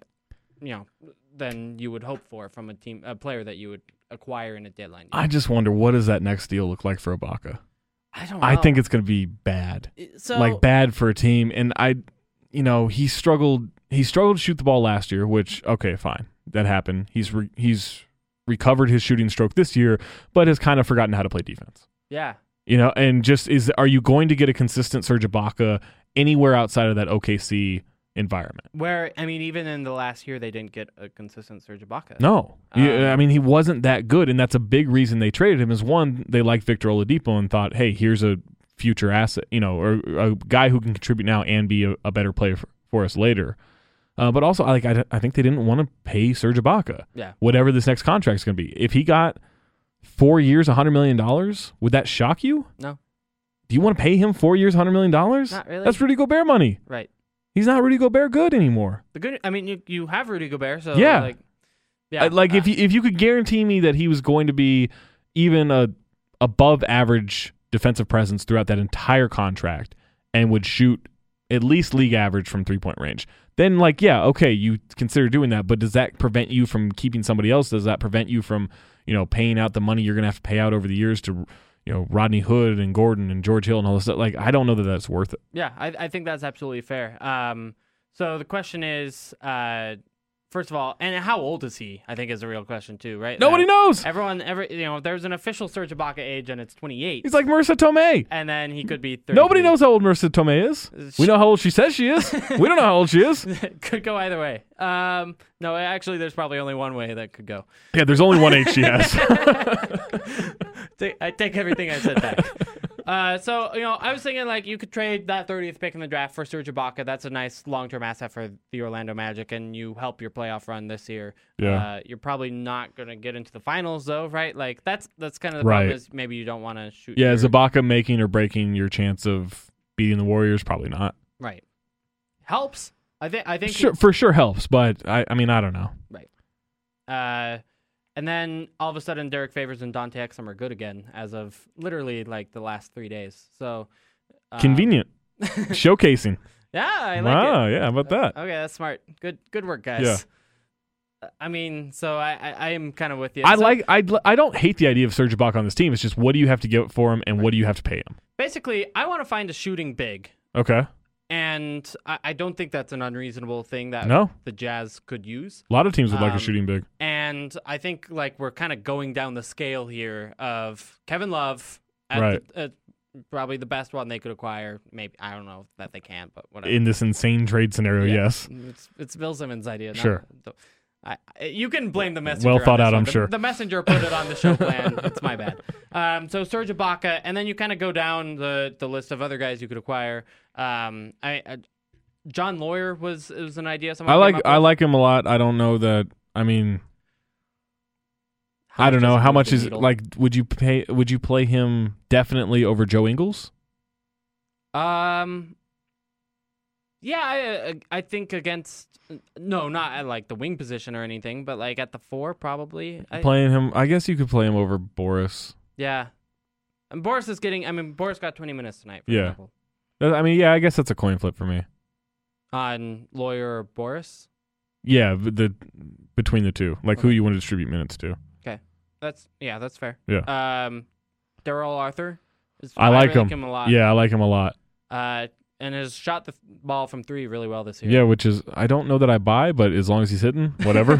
than you would hope for from a player that you would acquire in a deadline deal. I just wonder, what does that next deal look like for Ibaka? I don't know. I think it's going to be bad. Bad for a team. And he struggled to shoot the ball last year, which, okay, fine. That happened. He's recovered his shooting stroke this year, but has kind of forgotten how to play defense. Yeah. And are you going to get a consistent Serge Ibaka anywhere outside of that OKC environment? Where, even in the last year, they didn't get a consistent Serge Ibaka. No. He wasn't that good, and that's a big reason they traded him is, one, they liked Victor Oladipo and thought, hey, here's a future asset, or a guy who can contribute now and be a better player for us later. But also, I think they didn't want to pay Serge Ibaka. Yeah. Whatever this next contract's going to be. If he got 4 years, $100 million, would that shock you? No. Do you want to pay him 4 years, $100 million? Not really. That's Rudy Gobert money. Right. He's not Rudy Gobert good anymore. You have Rudy Gobert, so yeah. If you could guarantee me that he was going to be even a above average defensive presence throughout that entire contract and would shoot at least league average from 3-point range, then you consider doing that. But does that prevent you from keeping somebody else? Does that prevent you from paying out the money you're going to have to pay out over the years to Rodney Hood and Gordon and George Hill and all this stuff? I don't know that that's worth it. Yeah, I think that's absolutely fair. So the question is, first of all, and how old is he? I think is a real question too, right? Nobody knows. There's an official Serge Ibaka age, and it's 28. He's like Marissa Tomei. And then he could be 30. Nobody knows how old Marissa Tomei is. We know how old she says she is. We don't know how old she is. Could go either way. No, actually, there's probably only one way that could go. Yeah, there's only one age she has. I take everything I said back. So, I was thinking, like, you could trade that 30th pick in the draft for Serge Ibaka. That's a nice long-term asset for the Orlando Magic, and you help your playoff run this year. Yeah. You're probably not going to get into the finals, though, right? Like, that's kind of the problem is maybe you don't want to shoot. Yeah, is Ibaka making or breaking your chance of beating the Warriors? Probably not. Right. Helps. I think sure, for sure helps, but I mean, I don't know. Right. And then all of a sudden, Derek Favors and Dante Exum are good again as of literally like the last 3 days. So convenient. Showcasing. Yeah, I like it. Wow, yeah, how about that? Okay, that's smart. Good work, guys. Yeah. I mean, so I am kind of with you. I don't hate the idea of Serge Ibaka on this team. It's just what do you have to give for him and what do you have to pay him? Basically, I want to find a shooting big. Okay. And I don't think that's an unreasonable thing that the Jazz could use. A lot of teams would like a shooting big. And I think like we're kind of going down the scale here of Kevin Love at probably the best one they could acquire. Maybe I don't know that they can, but whatever. In this insane trade scenario, yes. It's Bill Simmons' idea. Sure. You can blame the messenger. Well thought out, one. I'm sure. The messenger put it on the show plan. It's my bad. So Serge Ibaka, and then you kind of go down the list of other guys you could acquire. John Lawyer was an idea. I like him a lot. I don't know that. I mean, I don't know how much is like. Would you play him definitely over Joe Ingles? Yeah, I think against not at like the wing position or anything, but like at the 4 probably. Playing him, I guess you could play him over Boris. Yeah, and Boris is getting. I mean, Boris got 20 minutes tonight. For example. I mean, yeah, I guess that's a coin flip for me. On Lawyer or Boris? Yeah, between the two, like who you want to distribute minutes to. Okay, that's fair. Yeah. Darrell Arthur. I like him a lot. Yeah, I like him a lot. And has shot the ball from 3 really well this year. Yeah, which is I don't know that I buy, but as long as he's hitting, whatever.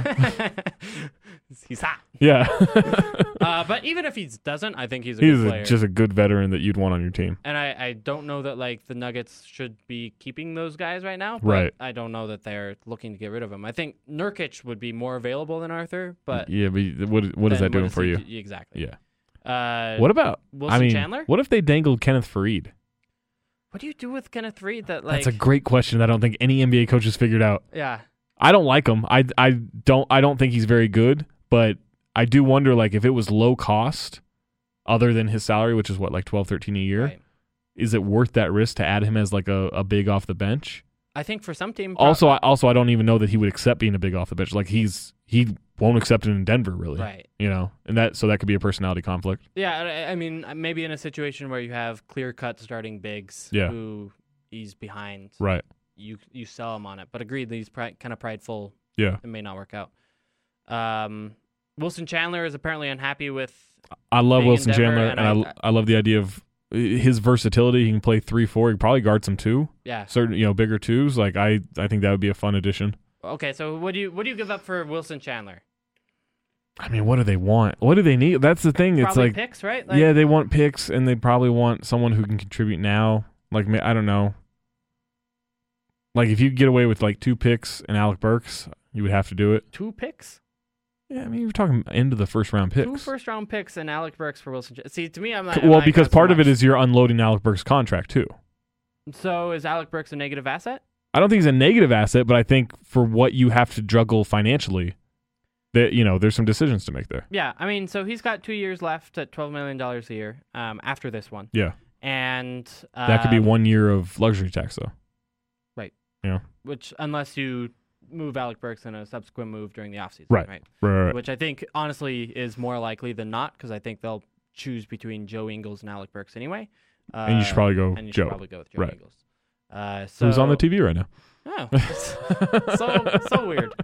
He's hot. Yeah. But even if he doesn't, I think he's a good player. He's just a good veteran that you'd want on your team. And I don't know that like the Nuggets should be keeping those guys right now. But right. I don't know that they're looking to get rid of him. I think Nurkic would be more available than Arthur, but yeah, but what is that doing for you? Exactly. Yeah. What about Wilson Chandler? What if they dangled Kenneth Faried? What do you do with Kenneth Faried? That's a great question that I don't think any NBA coach has figured out. Yeah. I don't like him. I don't think he's very good, but I do wonder like if it was low cost other than his salary, which is what, like $12-13 a year, right. Is it worth that risk to add him as like a big off the bench? I think for some team. Also, I don't even know that he would accept being a big off the bench. Like he won't accept it in Denver, really. Right. And that could be a personality conflict. Yeah, I mean, maybe in a situation where you have clear-cut starting bigs who he's behind. Right. You sell him on it. But agreed, he's kind of prideful. Yeah. It may not work out. Wilson Chandler is apparently unhappy with. I love Wilson Chandler, and I love the idea of his versatility. He can play 3-4. He can probably guard some 2. Yeah. Certain, bigger 2s. Like I think that would be a fun addition. Okay, so what do you give up for Wilson Chandler? I mean, what do they want? What do they need? That's the thing. It's probably like picks, right? Yeah, they want picks, and they probably want someone who can contribute now. Like I don't know. Like if you get away with like 2 picks and Alec Burks, you would have to do it. 2 picks? Yeah, I mean, you're talking end of the first round picks. 2 first-round picks and Alec Burks for Wilson. See, to me, I'm not. Well, because part of it is you're unloading Alec Burks' contract too. So is Alec Burks a negative asset? I don't think he's a negative asset, but I think for what you have to juggle financially, that there's some decisions to make there. Yeah, I mean, so he's got 2 years left at $12 million a year after this one. Yeah, and that could be 1 year of luxury tax, though. Right. Yeah. Which, unless you move Alec Burks in a subsequent move during the offseason. Right. Which I think, honestly, is more likely than not, because I think they'll choose between Joe Ingles and Alec Burks anyway. And you should probably go and you Joe. Should probably go with Joe Ingles. Who's on the TV right now? Oh, so weird.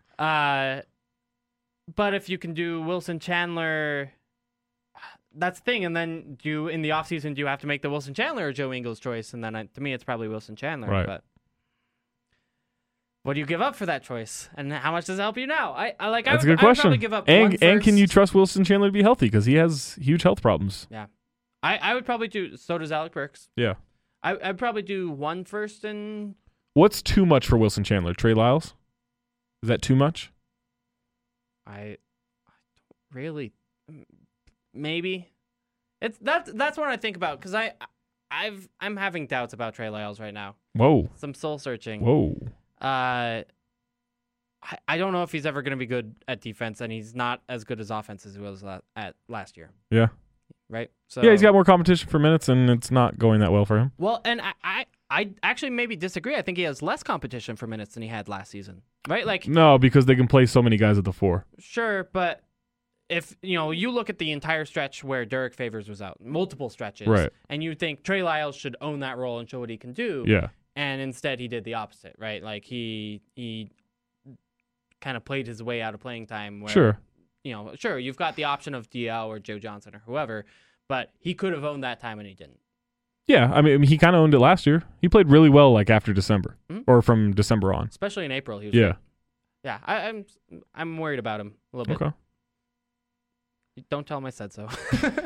But if you can do Wilson Chandler, that's the thing. And then in the offseason, do you have to make the Wilson Chandler or Joe Ingles choice? And then to me, it's probably Wilson Chandler. Right. But what do you give up for that choice, and how much does it help you now? That's a good question. Probably give up and one can you first. trust Wilson Chandler to be healthy because he has huge health problems? Yeah, I would probably do. So does Alec Burks. Yeah. I'd probably do one first and. What's too much for Wilson Chandler? Trey Lyles? Is that too much? I don't really, maybe. That's what I think about because I'm having doubts about Trey Lyles right now. Whoa. Some soul searching. Whoa. I don't know if he's ever going to be good at defense, and he's not as good as offense as he was at last year. Yeah. Right. So Yeah, he's got more competition for minutes, and it's not going that well for him. Well, and I actually maybe disagree. I think he has less competition for minutes than he had last season. Right? Like No, because they can play so many guys at the 4. sure, but if you look at the entire stretch where Derek Favors was out, multiple stretches, Right. and you think Trey Lyles should own that role and show what he can do, Yeah. and instead he did the opposite, right? Like he kind of played his way out of playing time. Where, Sure. Sure, you've got the option of DL or Joe Johnson or whoever, but he could have owned that time and he didn't. Yeah, I mean, he kind of owned it last year. He played really well, like after December or from December on. Especially in April, he was. Yeah. Good. Yeah, I'm worried about him a little bit. Okay. Don't tell him I said so.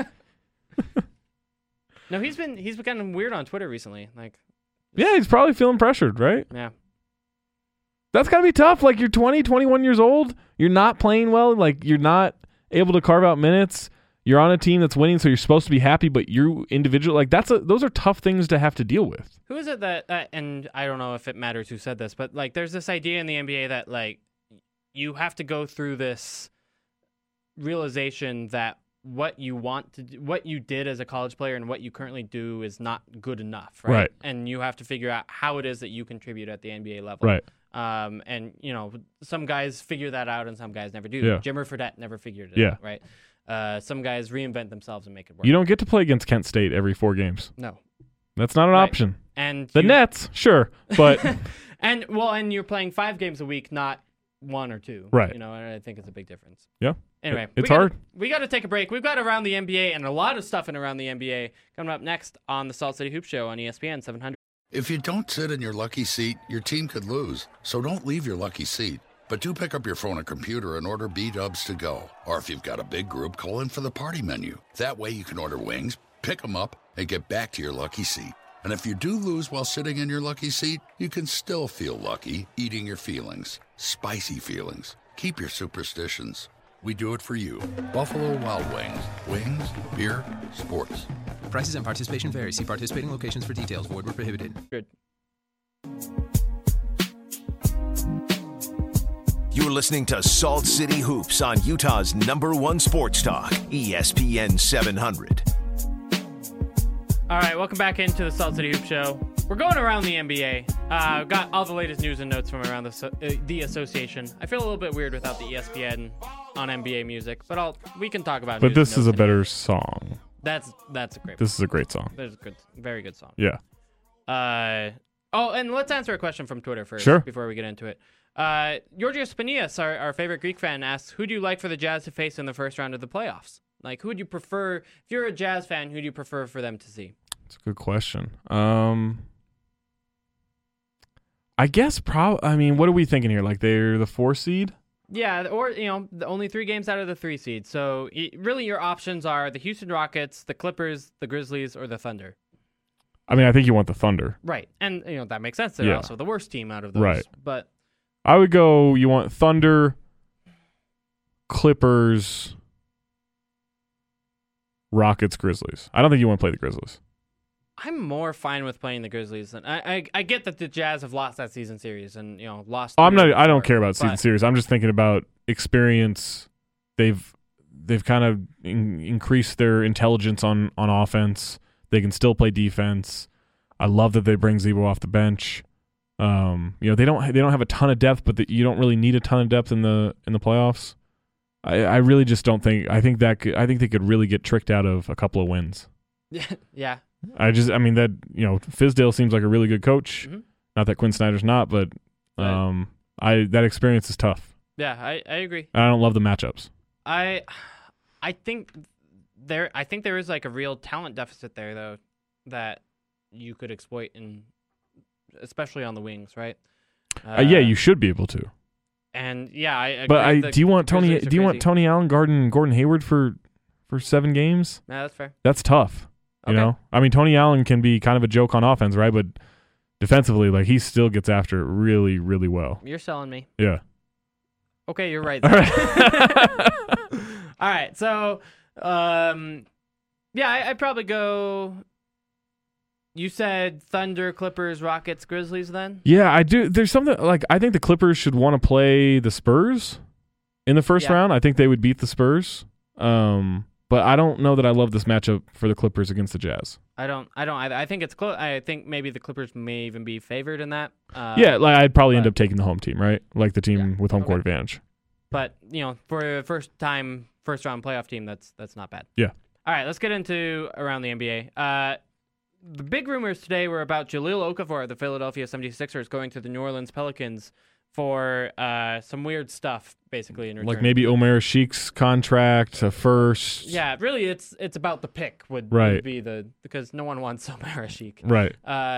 No, he's been kind of weird on Twitter recently. Like, Yeah, he's probably feeling pressured, right? yeah, That's got to be tough. Like, you're 20, 21 years old. You're not playing well. Like, you're not able to carve out minutes. You're on a team that's winning, so you're supposed to be happy, but you individual, like, those are tough things to have to deal with. who is it that? And I don't know if it matters who said this, but like, there's this idea in the NBA that like you have to go through this realization that what you want to do, what you did as a college player and what you currently do is not good enough, right? Right. And you have to figure out how it is that you contribute at the NBA level. Right. And some guys figure that out and some guys never do. Yeah. Jimmer Fredette never figured it Yeah. out, right? Some guys reinvent themselves and make it work. You don't get to play against Kent State every 4 games. No. That's not an Right. option. And The Nets, sure, but and you're playing 5 games a week, not 1 or 2. Right. And I think it's a big difference. yeah. Anyway, It's hard. We got to take a break. We've got Around the NBA and a lot of stuff in Around the NBA coming up next on the Salt City Hoop Show on ESPN 700. If you don't sit in your lucky seat, your team could lose. So don't leave your lucky seat. But do pick up your phone or computer and order B-Dubs to go. Or if you've got a big group, call in for the party menu. That way you can order wings, pick them up, and get back to your lucky seat. And if you do lose while sitting in your lucky seat, you can still feel lucky eating your feelings. Spicy feelings. Keep your superstitions. We do it for you. Buffalo Wild Wings. Wings, beer, sports. Prices and participation vary. See participating locations for details. Void where prohibited. Good. You're listening to Salt City Hoops on Utah's #1 sports talk, ESPN 700. All right, welcome back into the Salt City Hoop Show. We're going around the NBA. We've got all the latest news and notes from around the association. I feel a little bit weird without the ESPN on NBA music, but we can talk about. But news this and is a notes better anyway. song. That's a great. This is a great song. That's a good, very good song. Yeah. And let's answer a question from Twitter first, Sure. before we get into it. Georgios Panias, our favorite Greek fan, asks, "Who do you like for the Jazz to face in the first round of the playoffs? Like, who would you prefer? If you're a Jazz fan, who do you prefer for them to see?" It's a good question. I guess I mean, what are we thinking here? Like, they're the 4 seed? Yeah, or the only 3 games out of the 3 seed. So really, your options are the Houston Rockets, the Clippers, the Grizzlies, or the Thunder. I mean, I think you want the Thunder. Right, and that makes sense. They're Yeah. also the worst team out of those. Right. But I would go, you want Thunder, Clippers, Rockets, Grizzlies. I don't think you want to play the Grizzlies. I'm more fine with playing the Grizzlies than I get that the Jazz have lost that season series and lost. I don't before, care about season but- series. I'm just thinking about experience. They've kind of increased their intelligence on offense. They can still play defense. I love that they bring Zebo off the bench. They don't have a ton of depth, but you don't really need a ton of depth in the playoffs. I really just don't think. I think they could really get tricked out of a couple of wins. Yeah. Fizdale seems like a really good coach. Mm-hmm. Not that Quinn Snyder's not, but that experience is tough. Yeah, I agree. I don't love the matchups. I think there is like a real talent deficit there though that you could exploit, especially on the wings, right? Yeah, you should be able to. And yeah, I agree. But do you want Tony? Grizzlies are Do you want crazy. Tony Allen, Gordon Hayward for 7 games? No, that's fair. That's tough. You Okay. know, I mean, Tony Allen can be kind of a joke on offense, right? But defensively, like he still gets after it really, really well. You're selling me. Yeah. Okay, you're right. All Zach. right. All right. So, yeah, I'd probably go. You said Thunder, Clippers, Rockets, Grizzlies. Then. Yeah, I do. There's something like I think the Clippers should want to play the Spurs in the first Yeah. round. I think they would beat the Spurs. But I don't know that I love this matchup for the Clippers against the Jazz. I don't. I think it's close. I think maybe the Clippers may even be favored in that. Yeah, like I'd probably end but- up taking the home team, right? Like the team Yeah. with home court Okay. advantage. But for a first round playoff team, that's not bad. Yeah. All right, let's get into around the NBA. The big rumors today were about Jahlil Okafor of the Philadelphia 76ers going to the New Orleans Pelicans for some weird stuff, basically in return. Like maybe Omer Sheik's contract, a first. Yeah, really, it's about the pick would Right. be because no one wants Omer Sheik. Right.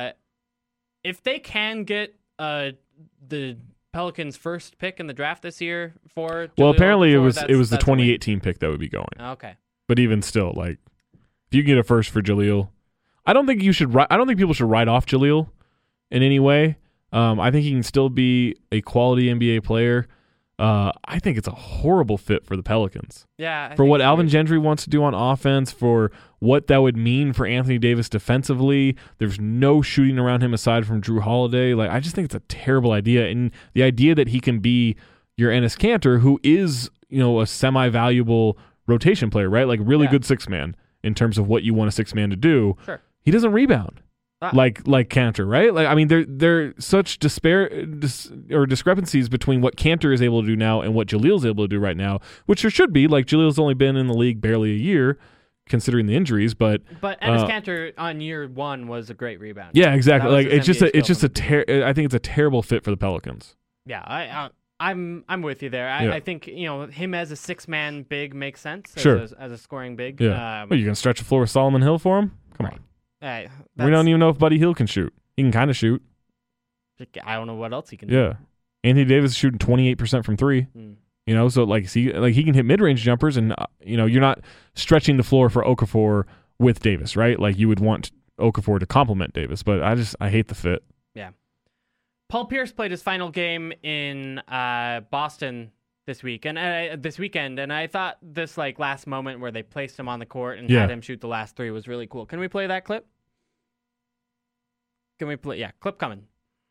If they can get the Pelicans' first pick in the draft this year for Well, Jahlil apparently it Okafor, was the that's a win. 2018 pick that would be going. Okay. But even still, like if you get a first for Jahlil, I don't think people should write off Jahlil in any way. I think he can still be a quality NBA player. I think it's a horrible fit for the Pelicans. Yeah. For what Alvin Gentry wants to do on offense, for what that would mean for Anthony Davis defensively. There's no shooting around him aside from Drew Holiday. Like I just think it's a terrible idea. And the idea that he can be your Enes Kanter, who is, a semi-valuable rotation player, right? Like really good 6-man in terms of what you want a 6-man to do. Sure. He doesn't rebound. Like Kanter, right? Like I mean, there such discrepancies between what Kanter is able to do now and what Jahlil's able to do right now, which there should be. Like Jahlil's only been in the league barely a year, considering the injuries. But Enes Kanter on year 1 was a great rebound. Yeah, exactly. That was Like his it's just NBA I think it's a terrible fit for the Pelicans. Yeah, I'm with you there. I think him as a 6-man big makes sense. Sure. As a scoring big. Yeah. Well, you gonna stretch the floor with Solomon Hill for him? Come on. We don't that's- even know if Buddy Hield can shoot. He can kind of shoot. I don't know what else he can do. Yeah. Anthony Davis is shooting 28% from 3. So like he can hit mid-range jumpers, and you're not stretching the floor for Okafor with Davis, right? Like you would want Okafor to complement Davis, but I hate the fit. Yeah. Paul Pierce played his final game in Boston this weekend, and I thought this last moment where they placed him on the court and had him shoot the last 3 was really cool. Can we play that clip? Can we play? Yeah, clip coming.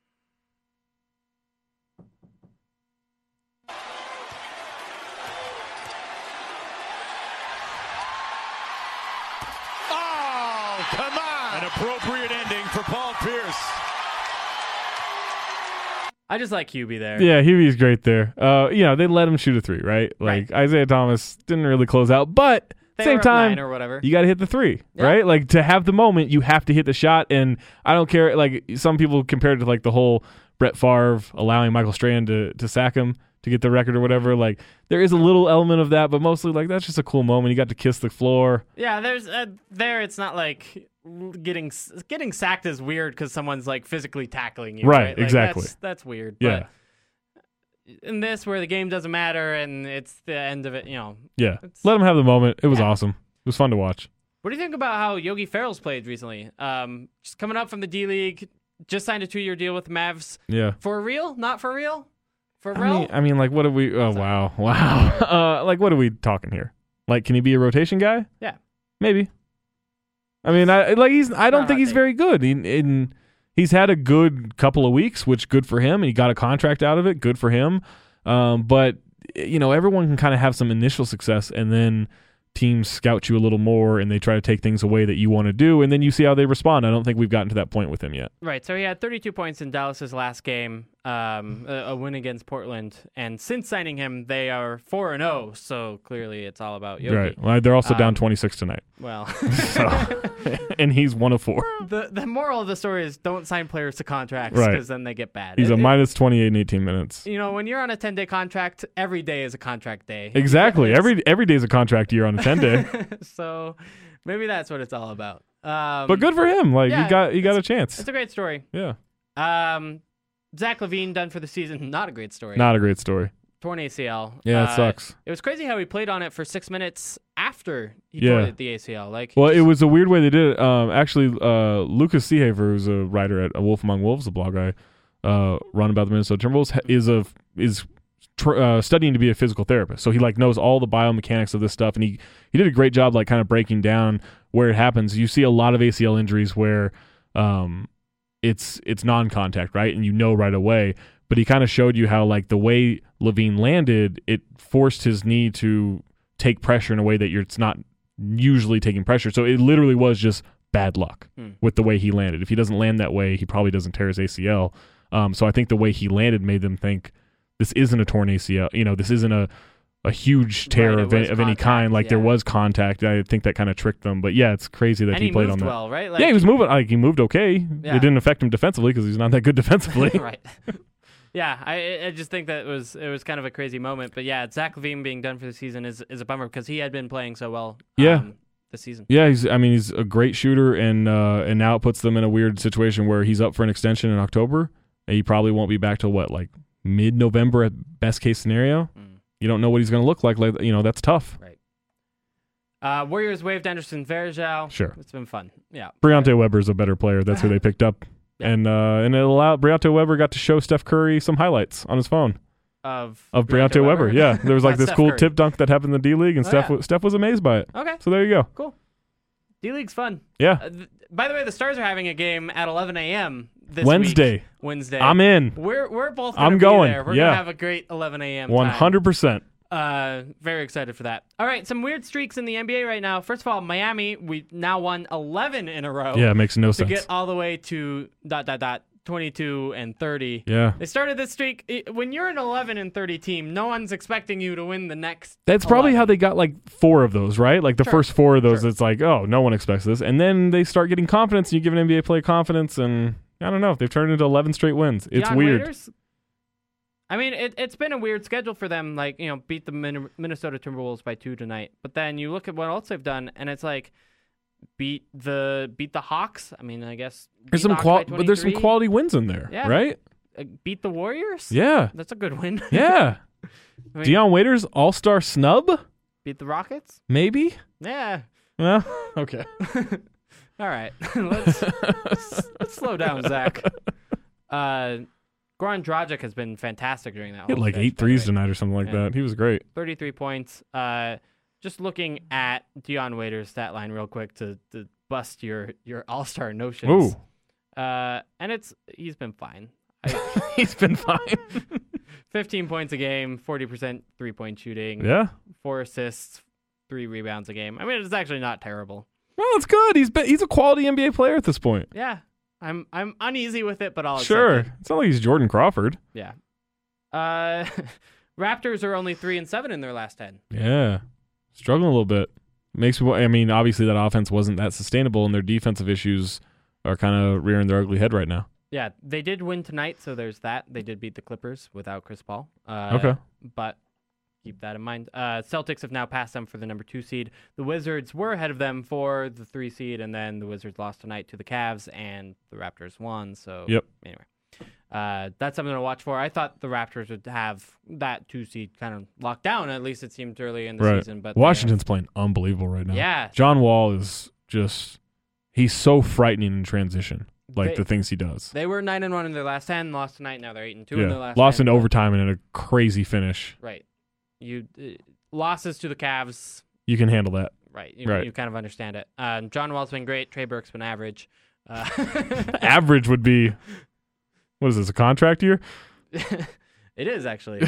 Oh, come on! An appropriate ending for Paul Pierce. I just like Hubie there. Yeah, Hubie's great there. They let him shoot a 3, right? Like Isaiah Thomas didn't really close out, but They same were up time, 9 or whatever. you got to hit the 3, Yeah. right? Like to have the moment, you have to hit the shot. And I don't care. Like some people compared it to the whole Brett Favre allowing Michael Strahan to sack him to get the record or whatever. Like there is a little element of that, but mostly that's just a cool moment. You got to kiss the floor. Yeah, there's it's not like getting sacked is weird because someone's physically tackling you. Right, Like, exactly. That's weird. Yeah. But in this, where the game doesn't matter and it's the end of it, Yeah. Let him have the moment. It was awesome. It was fun to watch. What do you think about how Yogi Ferrell's played recently? Just coming up from the D League, just signed a 2-year deal with the Mavs. Yeah. For real? Not for real? For real? I mean, what are we? Oh, wow. What are we talking here? Like, can he be a rotation guy? Yeah. Maybe. I mean, I don't think he's very good. He's had a good couple of weeks, which good for him, and he got a contract out of it. Good for him. But everyone can kind of have some initial success, and then teams scout you a little more, and they try to take things away that you want to do, and then you see how they respond. I don't think we've gotten to that point with him yet. Right. So he had 32 points in Dallas's last game, a win against Portland, and since signing him, they are 4-0. So clearly, it's all about Yogi. Right. Well, they're also down 26 tonight. Well, and he's 1 of 4. The moral of the story is don't sign players to contracts Right. because then they get bad. He's a minus 28 in 18 minutes. When you're on a 10-day contract, every day is a contract day. Exactly. Every day is a contract year on a 10-day. So maybe that's what it's all about. But good for him. Like yeah, he got a chance. It's a great story. Yeah. Zach LaVine done for the season. Not a great story. Not a great story. Torn ACL. Yeah, it sucks. It was crazy how he played on it for 6 minutes after he tore the ACL. Well, it was a weird way they did it. Actually, Lucas Seehaver, who's a writer at A Wolf Among Wolves, a blog I run about the Minnesota Timberwolves, is studying to be a physical therapist. So he knows all the biomechanics of this stuff, and he did a great job kind of breaking down where it happens. You see a lot of ACL injuries where it's non-contact, right? And right away. But he kind of showed you how the way LaVine landed, it forced his knee to take pressure in a way that it's not usually taking pressure. So it literally was just bad luck with the way he landed. If he doesn't land that way, he probably doesn't tear his ACL. So I think the way he landed made them think this isn't a torn ACL. This isn't a huge tear of any kind. There was contact. I think that kind of tricked them. But yeah, it's crazy that he played on that. Well, right? Yeah, he was moving. He moved okay. Yeah. It didn't affect him defensively because he's not that good defensively. Right. Yeah, I just think that it was kind of a crazy moment. But yeah, Zach LaVine being done for the season is a bummer because he had been playing so well this season. Yeah, he's a great shooter, and now it puts them in a weird situation where he's up for an extension in October, and he probably won't be back till mid-November at best case scenario. You don't know what he's going to look like. That's tough. Right. Warriors waived Anderson Varejao. Sure. It's been fun. Yeah. Briante Weber's a better player. That's who they picked up. Yeah. And it allowed Briante Weber got to show Steph Curry some highlights on his phone. Of Briante Weber. Yeah. There was this Steph cool Curry. Tip dunk that happened in the D-League, and Steph was amazed by it. Okay. So there you go. Cool. D-League's fun. Yeah. By the way, the Stars are having a game at 11 a.m. this Wednesday. week. Wednesday. I'm in. We're both I'm going. going. There. We're yeah. gonna have a great 11 a.m. 100%. Very excited for that. All right, some weird streaks in the NBA right now. First of all, Miami, we now won 11 in a row. Yeah, it makes no to sense. To get all the way to ... 22 and 30. Yeah. They started this streak. When you're an 11 and 30 team, no one's expecting you to win the next. That's 11. probably how they got 4 of those, right? The first 4 of those, Sure. it's oh, no one expects this. And then they start getting confidence, and you give an NBA player confidence, and I don't know. They've turned into 11 straight wins. It's Dion weird. Waiters, I mean, it's been a weird schedule for them. Beat the Minnesota Timberwolves by 2 tonight. But then you look at what else they've done, and it's beat the Hawks. I mean, I guess There's some but there's some quality wins in there, right? Beat the Warriors. Yeah, that's a good win. Yeah. I mean, Dion Waiters All-Star snub. Beat the Rockets. Maybe. Yeah. Well, okay. All right. Let's slow down, Zach. Goran Dragic has been fantastic during that. He had 8 threes tonight or something like that. He was great. 33 points. Just looking at Dion Waiters' stat line real quick to bust your all-star notions. Ooh. And he's been fine. He's been fine. 15 points a game, 40% three-point shooting. Yeah. 4 assists, 3 rebounds a game. I mean, it's actually not terrible. Well, it's good. He's a quality NBA player at this point. Yeah. I'm uneasy with it, but I'll sure. accept it. It's not like he's Jordan Crawford. Yeah. Raptors are only 3-7 in their last 10. Yeah. Struggling a little bit. Obviously that offense wasn't that sustainable, and their defensive issues are kind of rearing their ugly head right now. Yeah, they did win tonight, so there's that. They did beat the Clippers without Chris Paul. Okay. But keep that in mind. Celtics have now passed them for the number 2 seed. The Wizards were ahead of them for the 3 seed, and then the Wizards lost tonight to the Cavs, and the Raptors won. So anyway. That's something to watch for. I thought the Raptors would have that 2 seed kind of locked down. At least it seemed early in the season. But Washington's playing unbelievable right now. Yeah. John Wall is he's so frightening in transition. The things he does. They were 9-1 in their last 10, lost tonight. Now they're 8-2 in their last 10. Lost in overtime and in a crazy finish. Right. Losses to the Cavs. You can handle that. Right. You kind of understand it. John Wall's been great. Trey Burke's been average. Average would be, what is this, a contract year? It is, actually.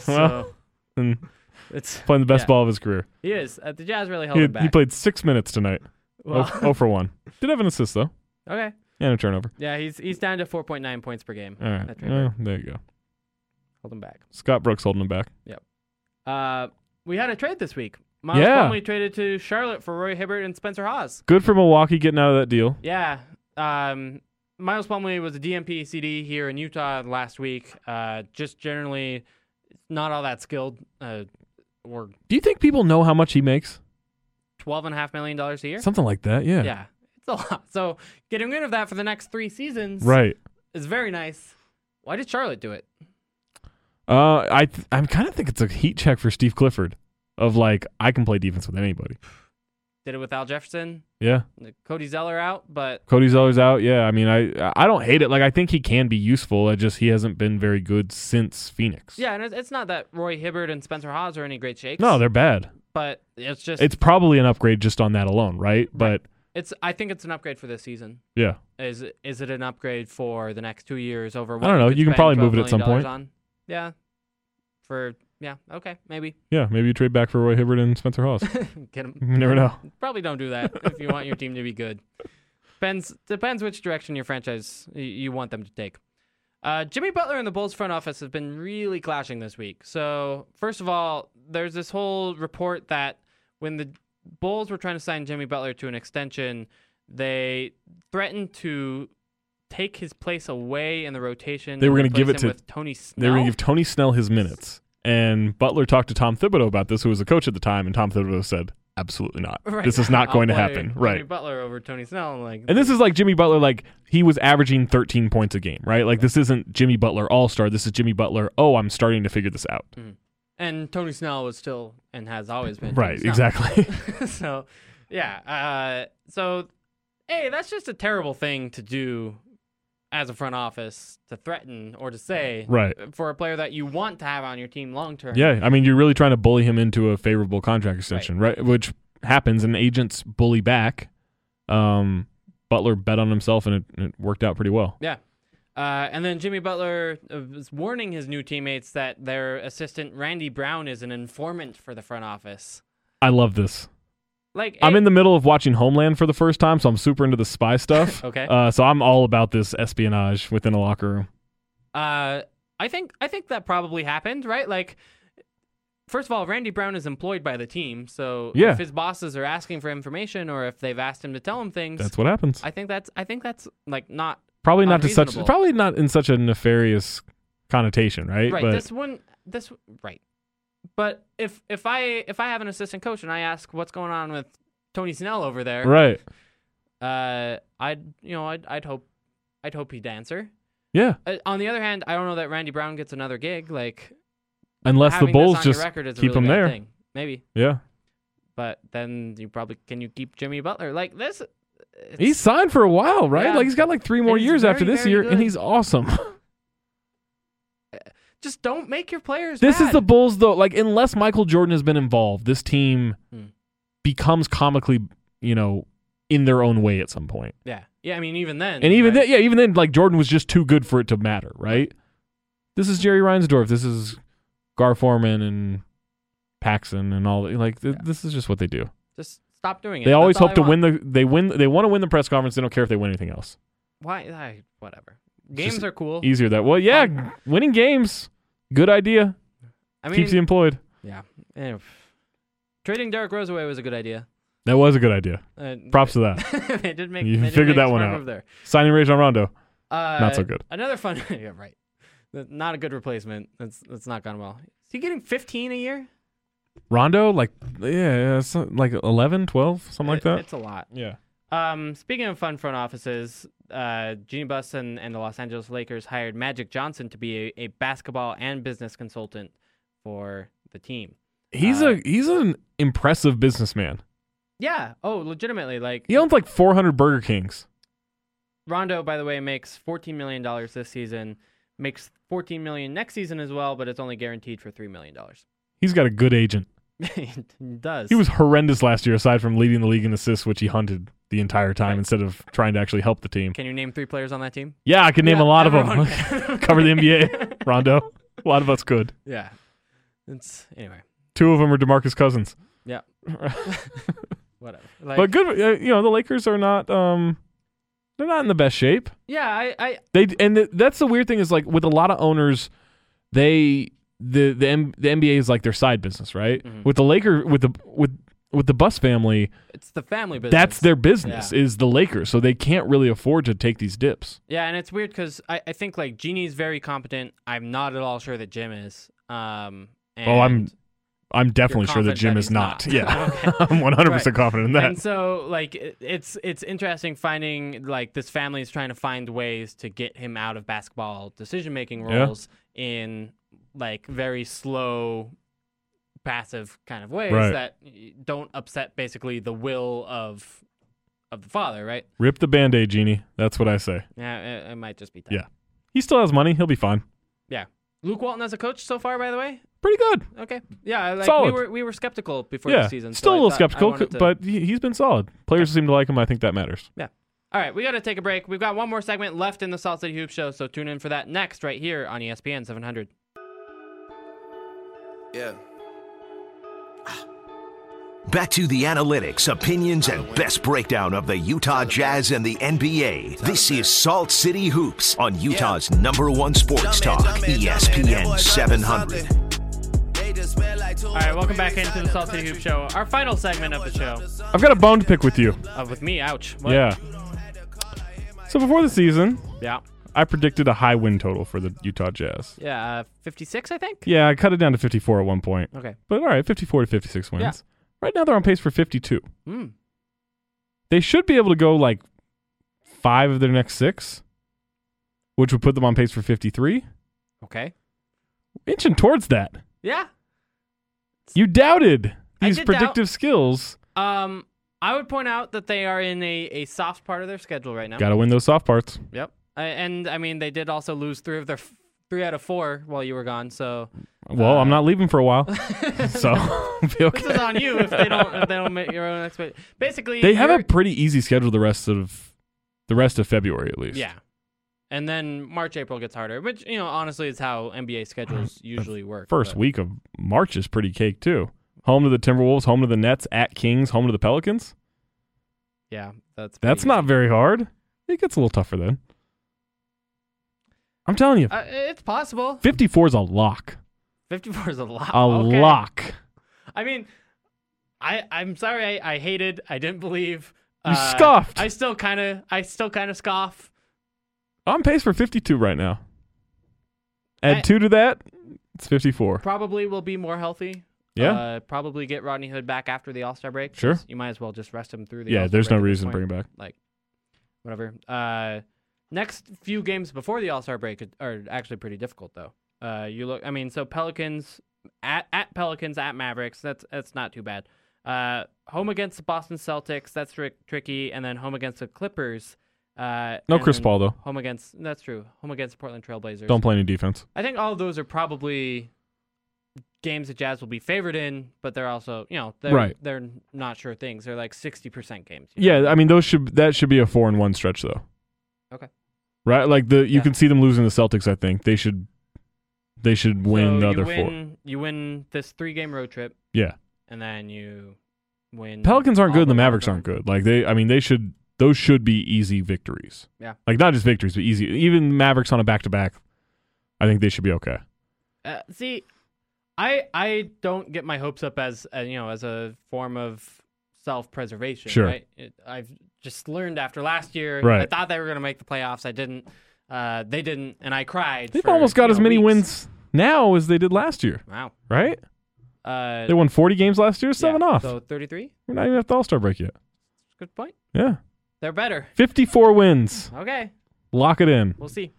It's playing the best ball of his career. He is. The Jazz really held him back. He played 6 minutes tonight. Well, 0 for 1. Did have an assist, though. Okay. And a turnover. Yeah, he's down to 4.9 points per game. All right. There you go. Hold him back. Scott Brooks holding him back. Yep. We had a trade this week. Miles Plumlee traded to Charlotte for Roy Hibbert and Spencer Hawes. Good for Milwaukee getting out of that deal. Yeah. Miles Plumlee was a DMP CD here in Utah last week. Just generally not all that skilled. Do you think people know how much he makes? $12.5 million a year? Something like that, yeah. Yeah. It's a lot. So getting rid of that for the next 3 seasons right. is very nice. Why did Charlotte do it? I kind of think it's a heat check for Steve Clifford of like, I can play defense with anybody. Did it with Al Jefferson. Yeah. Cody Zeller out, but Cody Zeller's out. Yeah, I mean, I don't hate it. Like, I think he can be useful. He hasn't been very good since Phoenix. Yeah, and it's not that Roy Hibbert and Spencer Hawes are any great shakes. No, they're bad. But it's probably an upgrade just on that alone, right? But I think it's an upgrade for this season. Yeah. Is it an upgrade for the next 2 years over what I don't know. You can probably move it at $12 some million point. on? Yeah, okay, maybe. Yeah, maybe you trade back for Roy Hibbert and Spencer Hawes. Get him. You never know. Probably don't do that if you want your team to be good. Depends which direction your franchise you want them to take. Jimmy Butler and the Bulls front office have been really clashing this week. So, first of all, there's this whole report that when the Bulls were trying to sign Jimmy Butler to an extension, they threatened to take his place away in the rotation. They were going to give it to Tony Snell. They were going to give Tony Snell his minutes. And Butler talked to Tom Thibodeau about this, who was a coach at the time, and Tom Thibodeau said, absolutely not. Right. This is not going to I'll happen. play Jimmy Right. Butler over Tony Snell. And this is like Jimmy Butler, like he was averaging 13 points a game, right? Like this isn't Jimmy Butler all-star. This is Jimmy Butler, I'm starting to figure this out. Mm-hmm. And Tony Snell was still and has always been. Right, exactly. So, yeah. Hey, that's just a terrible thing to do as a front office, to threaten or to say right. for a player that you want to have on your team long term. Yeah, I mean, you're really trying to bully him into a favorable contract extension, right? Which happens, and agents bully back. Butler bet on himself, and it worked out pretty well. Yeah. And then Jimmy Butler was warning his new teammates that their assistant, Randy Brown, is an informant for the front office. I love this. Like, I'm in the middle of watching Homeland for the first time, so I'm super into the spy stuff. Okay. So I'm all about this espionage within a locker room. I think that probably happened, right? Like, first of all, Randy Brown is employed by the team, so if his bosses are asking for information or if they've asked him to tell him things, that's what happens. I think that's like not probably not probably not in such a nefarious connotation, right? Right. But right. But if I have an assistant coach and I ask what's going on with Tony Snell over there, right? I'd hope he'd answer. Yeah. On the other hand, I don't know that Randy Brown gets another gig. Like, unless the Bulls just keep him there, thing. Maybe. Yeah. But then can you keep Jimmy Butler like this? He's signed for a while, right? Yeah. Like he's got like 3 more years after this year, and he's awesome. Just don't make your players This bad. is the Bulls, though. Like, unless Michael Jordan has been involved, this team becomes comically, in their own way at some point. Yeah. Yeah, I mean, even then. And even then, like, Jordan was just too good for it to matter, right? This is Jerry Reinsdorf. This is Gar Forman and Paxson and all. Like, this is just what they do. Just stop doing it. They always hope to win They want to win the press conference. They don't care if they win anything else. Why? Whatever. Games are cool. Easier that. Well, yeah, winning games. Good idea. I mean, keeps you employed. Yeah. Anyway, trading Derrick Rose away was a good idea. That was a good idea. Props to that. They did make. You they figured did make that one smart out. move there. Signing Rajon Rondo. Not so good. Another fun. Yeah, right. Not a good replacement. That's not gone well. Is he getting 15 a year? Rondo, like 11, 12, something like that. It's a lot. Yeah. Speaking of fun front offices, Jeanie Buss and the Los Angeles Lakers hired Magic Johnson to be a basketball and business consultant for the team. He's an impressive businessman. Yeah. Oh, legitimately. Like, he owns like 400 Burger Kings. Rondo, by the way, makes $14 million this season. Makes $14 million next season as well, but it's only guaranteed for $3 million. He's got a good agent. He does. He was horrendous last year, aside from leading the league in assists, which he hunted the entire time instead of trying to actually help the team. Can you name 3 players on that team? Yeah, I could name a lot of them. Cover the NBA. Rondo. A lot of us could. Yeah. Anyway. 2 of them are DeMarcus Cousins. Yeah. Whatever. Like, but good. The Lakers are not. They're not in the best shape. Yeah, that's the weird thing is like with a lot of owners, the NBA is like their side business, right? Mm-hmm. With the Lakers, with the Buss family, it's the family business. That's their business is the Lakers, so they can't really afford to take these dips. Yeah, and it's weird because I think like Jeannie's very competent. I'm not at all sure that Jim is. I'm definitely sure that Jim is not. Yeah, okay. I'm 100% confident in that. And so, like, it's interesting finding, like, this family is trying to find ways to get him out of basketball decision-making roles in, like, very slow, passive kind of ways that don't upset, basically, the will of the father, right? Rip the Band-Aid, Genie. That's what I say. Yeah, it might just be that. Yeah. He still has money. He'll be fine. Yeah. Luke Walton as a coach so far, by the way? Pretty good. Okay. Yeah, like solid. we were skeptical before the season. Still a little skeptical, to... but he's been solid. Players seem to like him. I think that matters. Yeah. All right, we got to take a break. We've got one more segment left in the Salt City Hoops show, so tune in for that next right here on ESPN 700. Yeah. Back to the analytics, opinions, and best breakdown of the Utah Jazz and the NBA. This is Salt City Hoops on Utah's #1 sports talk, ESPN 700. All right, welcome back into the Salt City Hoops show. Our final segment of the show. I've got a bone to pick with you. With me, ouch. What? Yeah. So before the season, yeah, I predicted a high win total for the Utah Jazz. Yeah, 56, I think? Yeah, I cut it down to 54 at one point. Okay. But all right, 54 to 56 wins. Yeah. Right now they're on pace for 52. Mm. They should be able to go like 5 of their next 6, which would put them on pace for 53. Okay. Inching towards that. Yeah. You doubted these predictive skills. I would point out that they are in a soft part of their schedule right now. Got to win those soft parts. Yep. And, I mean, they did also lose 3 out of 4 while you were gone, so... Well, I'm not leaving for a while, so be okay. This is on you if they don't make your own expectation. Basically, they have a pretty easy schedule the rest of February at least. Yeah, and then March, April gets harder, which honestly is how NBA schedules usually work. First week of March is pretty cake too. Home to the Timberwolves, home to the Nets, at Kings, home to the Pelicans. Yeah, that's not very hard. It gets a little tougher then. I'm telling you, it's possible. 54 is a lock. 54 is a lock. A lock. I mean, I'm sorry. I hated. I didn't believe. You scoffed. I still kind of scoff. I'm pace for 52 right now. Add 2 to that, it's 54. Probably will be more healthy. Yeah. Probably get Rodney Hood back after the All-Star break. Sure. You might as well just rest him through the. Yeah. All-Star There's break no reason to bring him back. Like, whatever. Next few games before the All-Star break are actually pretty difficult, though. So Pelicans at Pelicans at Mavericks. That's not too bad. Home against the Boston Celtics. That's tricky, and then home against the Clippers. No Chris Paul though. That's true. Home against the Portland Trailblazers. Don't play any defense. I think all of those are probably games that Jazz will be favored in, but they're also they're not sure things. They're like 60% games. Yeah, I mean that should be a 4-1 stretch though. Okay. Right, like you can see them losing the Celtics. I think they should win the other 4. You win this 3-game road trip. Yeah, and then you win. Pelicans aren't good, and the Mavericks aren't good. Like those should be easy victories. Yeah, like not just victories, but easy. Even Mavericks on a back-to-back, I think they should be okay. See, I don't get my hopes up as a form of self-preservation. Sure. Right? I've just learned after last year. Right. I thought they were going to make the playoffs. I didn't. They didn't, and I cried. They've almost got as many wins now as they did last year. Wow. Right? They won 40 games last year, 7 off. So 33? We're not even at the All-Star break yet. Good point. Yeah. They're better. 54 wins. Okay. Lock it in. We'll see.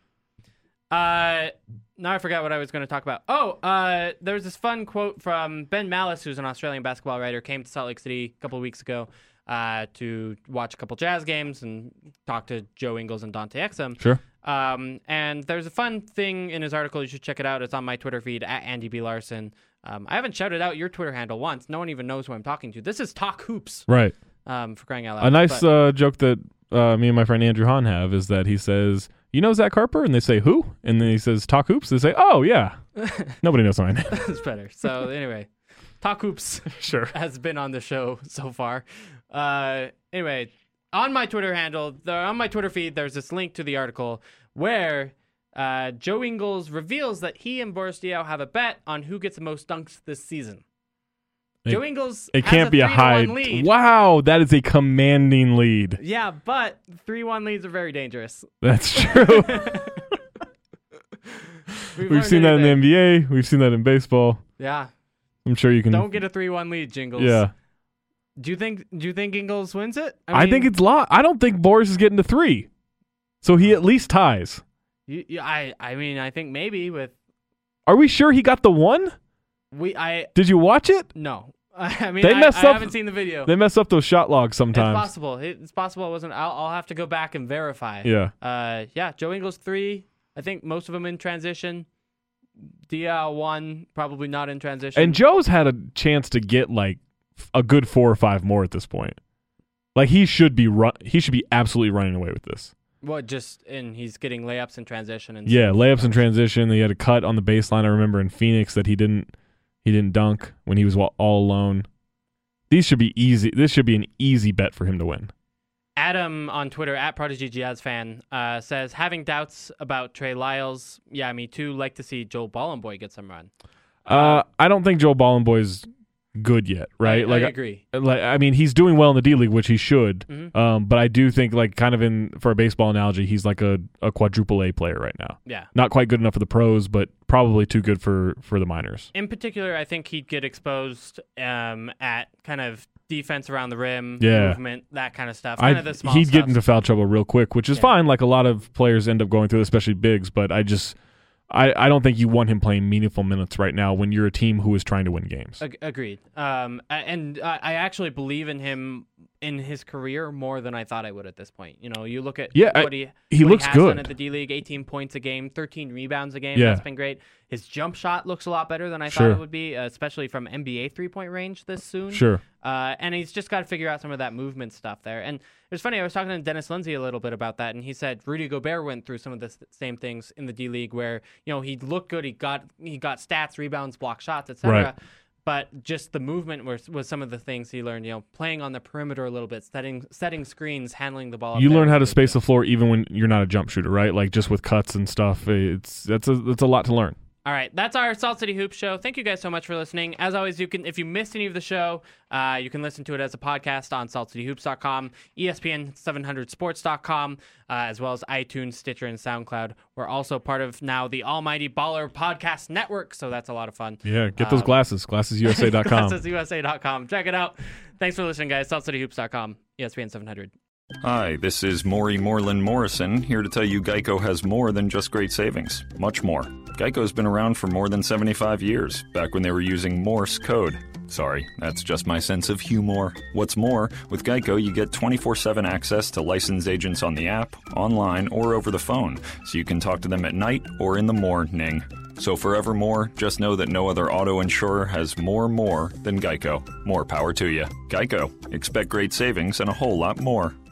Now I forgot what I was going to talk about. There was this fun quote from Ben Malice, who's an Australian basketball writer, came to Salt Lake City a couple of weeks ago to watch a couple Jazz games and talk to Joe Ingles and Dante Exum. Sure. And there's a fun thing in his article. You should check it out. It's on my Twitter feed at Andy B. Larson. I haven't shouted out your Twitter handle once. No one even knows who I'm talking to. This is Talk Hoops. Right. For crying out loud. A nice joke that me and my friend Andrew Hahn have is that he says, "You know Zach Harper?" And they say, "Who?" And then he says, "Talk Hoops." They say, "Oh, yeah." Nobody knows my name. That's better. So anyway, Talk Hoops sure has been on the show so far. Anyway, on my Twitter handle, on my Twitter feed, there's this link to the article where Joe Ingles reveals that he and Boris Diaw have a bet on who gets the most dunks this season. Joe Ingles it has can't be a high lead. Wow, that is a commanding lead. Yeah, but 3-1 leads are very dangerous. That's true. We've seen that in the NBA. We've seen that in baseball. Yeah. I'm sure you can. Don't get a 3-1 lead, Jingles. Yeah. Do you think Ingles wins it? I think it's I don't think Boris is getting to 3. So he at least ties. I think maybe with. Are we sure he got the 1? Did you watch it? No. I haven't seen the video. They mess up those shot logs sometimes. It's possible. It's possible it wasn't. I'll have to go back and verify. Yeah. Joe Ingles 3. I think most of them in transition. Dia 1, probably not in transition. And Joe's had a chance to get like a good 4 or 5 more at this point. Like he should be absolutely running away with this. What, he's getting layups in transition and layups in transition. He had a cut on the baseline. I remember in Phoenix that he didn't dunk when he was all alone. These should be easy. This should be an easy bet for him to win. Adam on Twitter @ProdigyJazzFan says, having doubts about Trey Lyles. Yeah, me too. Like to see Joel Bollenboy get some run. I don't think Joel Bollenboy's good yet, right? I agree. He's doing well in the D League, which he should. Mm-hmm. But I do think, for a baseball analogy, he's like a quadruple A player right now. Yeah. Not quite good enough for the pros, but probably too good for the minors. In particular, I think he'd get exposed at kind of defense around the rim, yeah, movement, that kind of stuff. Kind of the small he'd stuff. get into foul trouble real quick, which is fine. Like a lot of players end up going through, especially bigs. But I don't think you want him playing meaningful minutes right now when you're a team who is trying to win games. Agreed. And I actually believe in him in his career more than I thought I would at this point. You know, you look at what he looks has good done at the D League, 18 points a game, 13 rebounds a game. Yeah. That's been great. His jump shot looks a lot better than I thought it would be, especially from NBA 3-point range this soon. Sure. And he's just got to figure out some of that movement stuff there. And it was funny, I was talking to Dennis Lindsay a little bit about that, and he said Rudy Gobert went through some of the same things in the D League where, he looked good, he got stats, rebounds, block shots, etc. Right. But just the movement was some of the things he learned, playing on the perimeter a little bit, setting screens, handling the ball. You learn how to space the floor even when you're not a jump shooter, right? Like just with cuts and stuff. That's a lot to learn. All right, that's our Salt City Hoops show. Thank you guys so much for listening. As always, if you missed any of the show, you can listen to it as a podcast on saltcityhoops.com, ESPN700sports.com, as well as iTunes, Stitcher, and SoundCloud. We're also part of now the Almighty Baller Podcast Network, so that's a lot of fun. Yeah, get those glasses, glassesusa.com. Glassesusa.com. Check it out. Thanks for listening, guys. saltcityhoops.com, ESPN 700. Hi, this is Maury Moreland Morrison, here to tell you Geico has more than just great savings. Much more. Geico's been around for more than 75 years, back when they were using Morse code. Sorry, that's just my sense of humor. What's more, with Geico you get 24/7 access to licensed agents on the app, online, or over the phone, so you can talk to them at night or in the morning. So forevermore, just know that no other auto insurer has more than Geico. More power to you. Geico. Expect great savings and a whole lot more.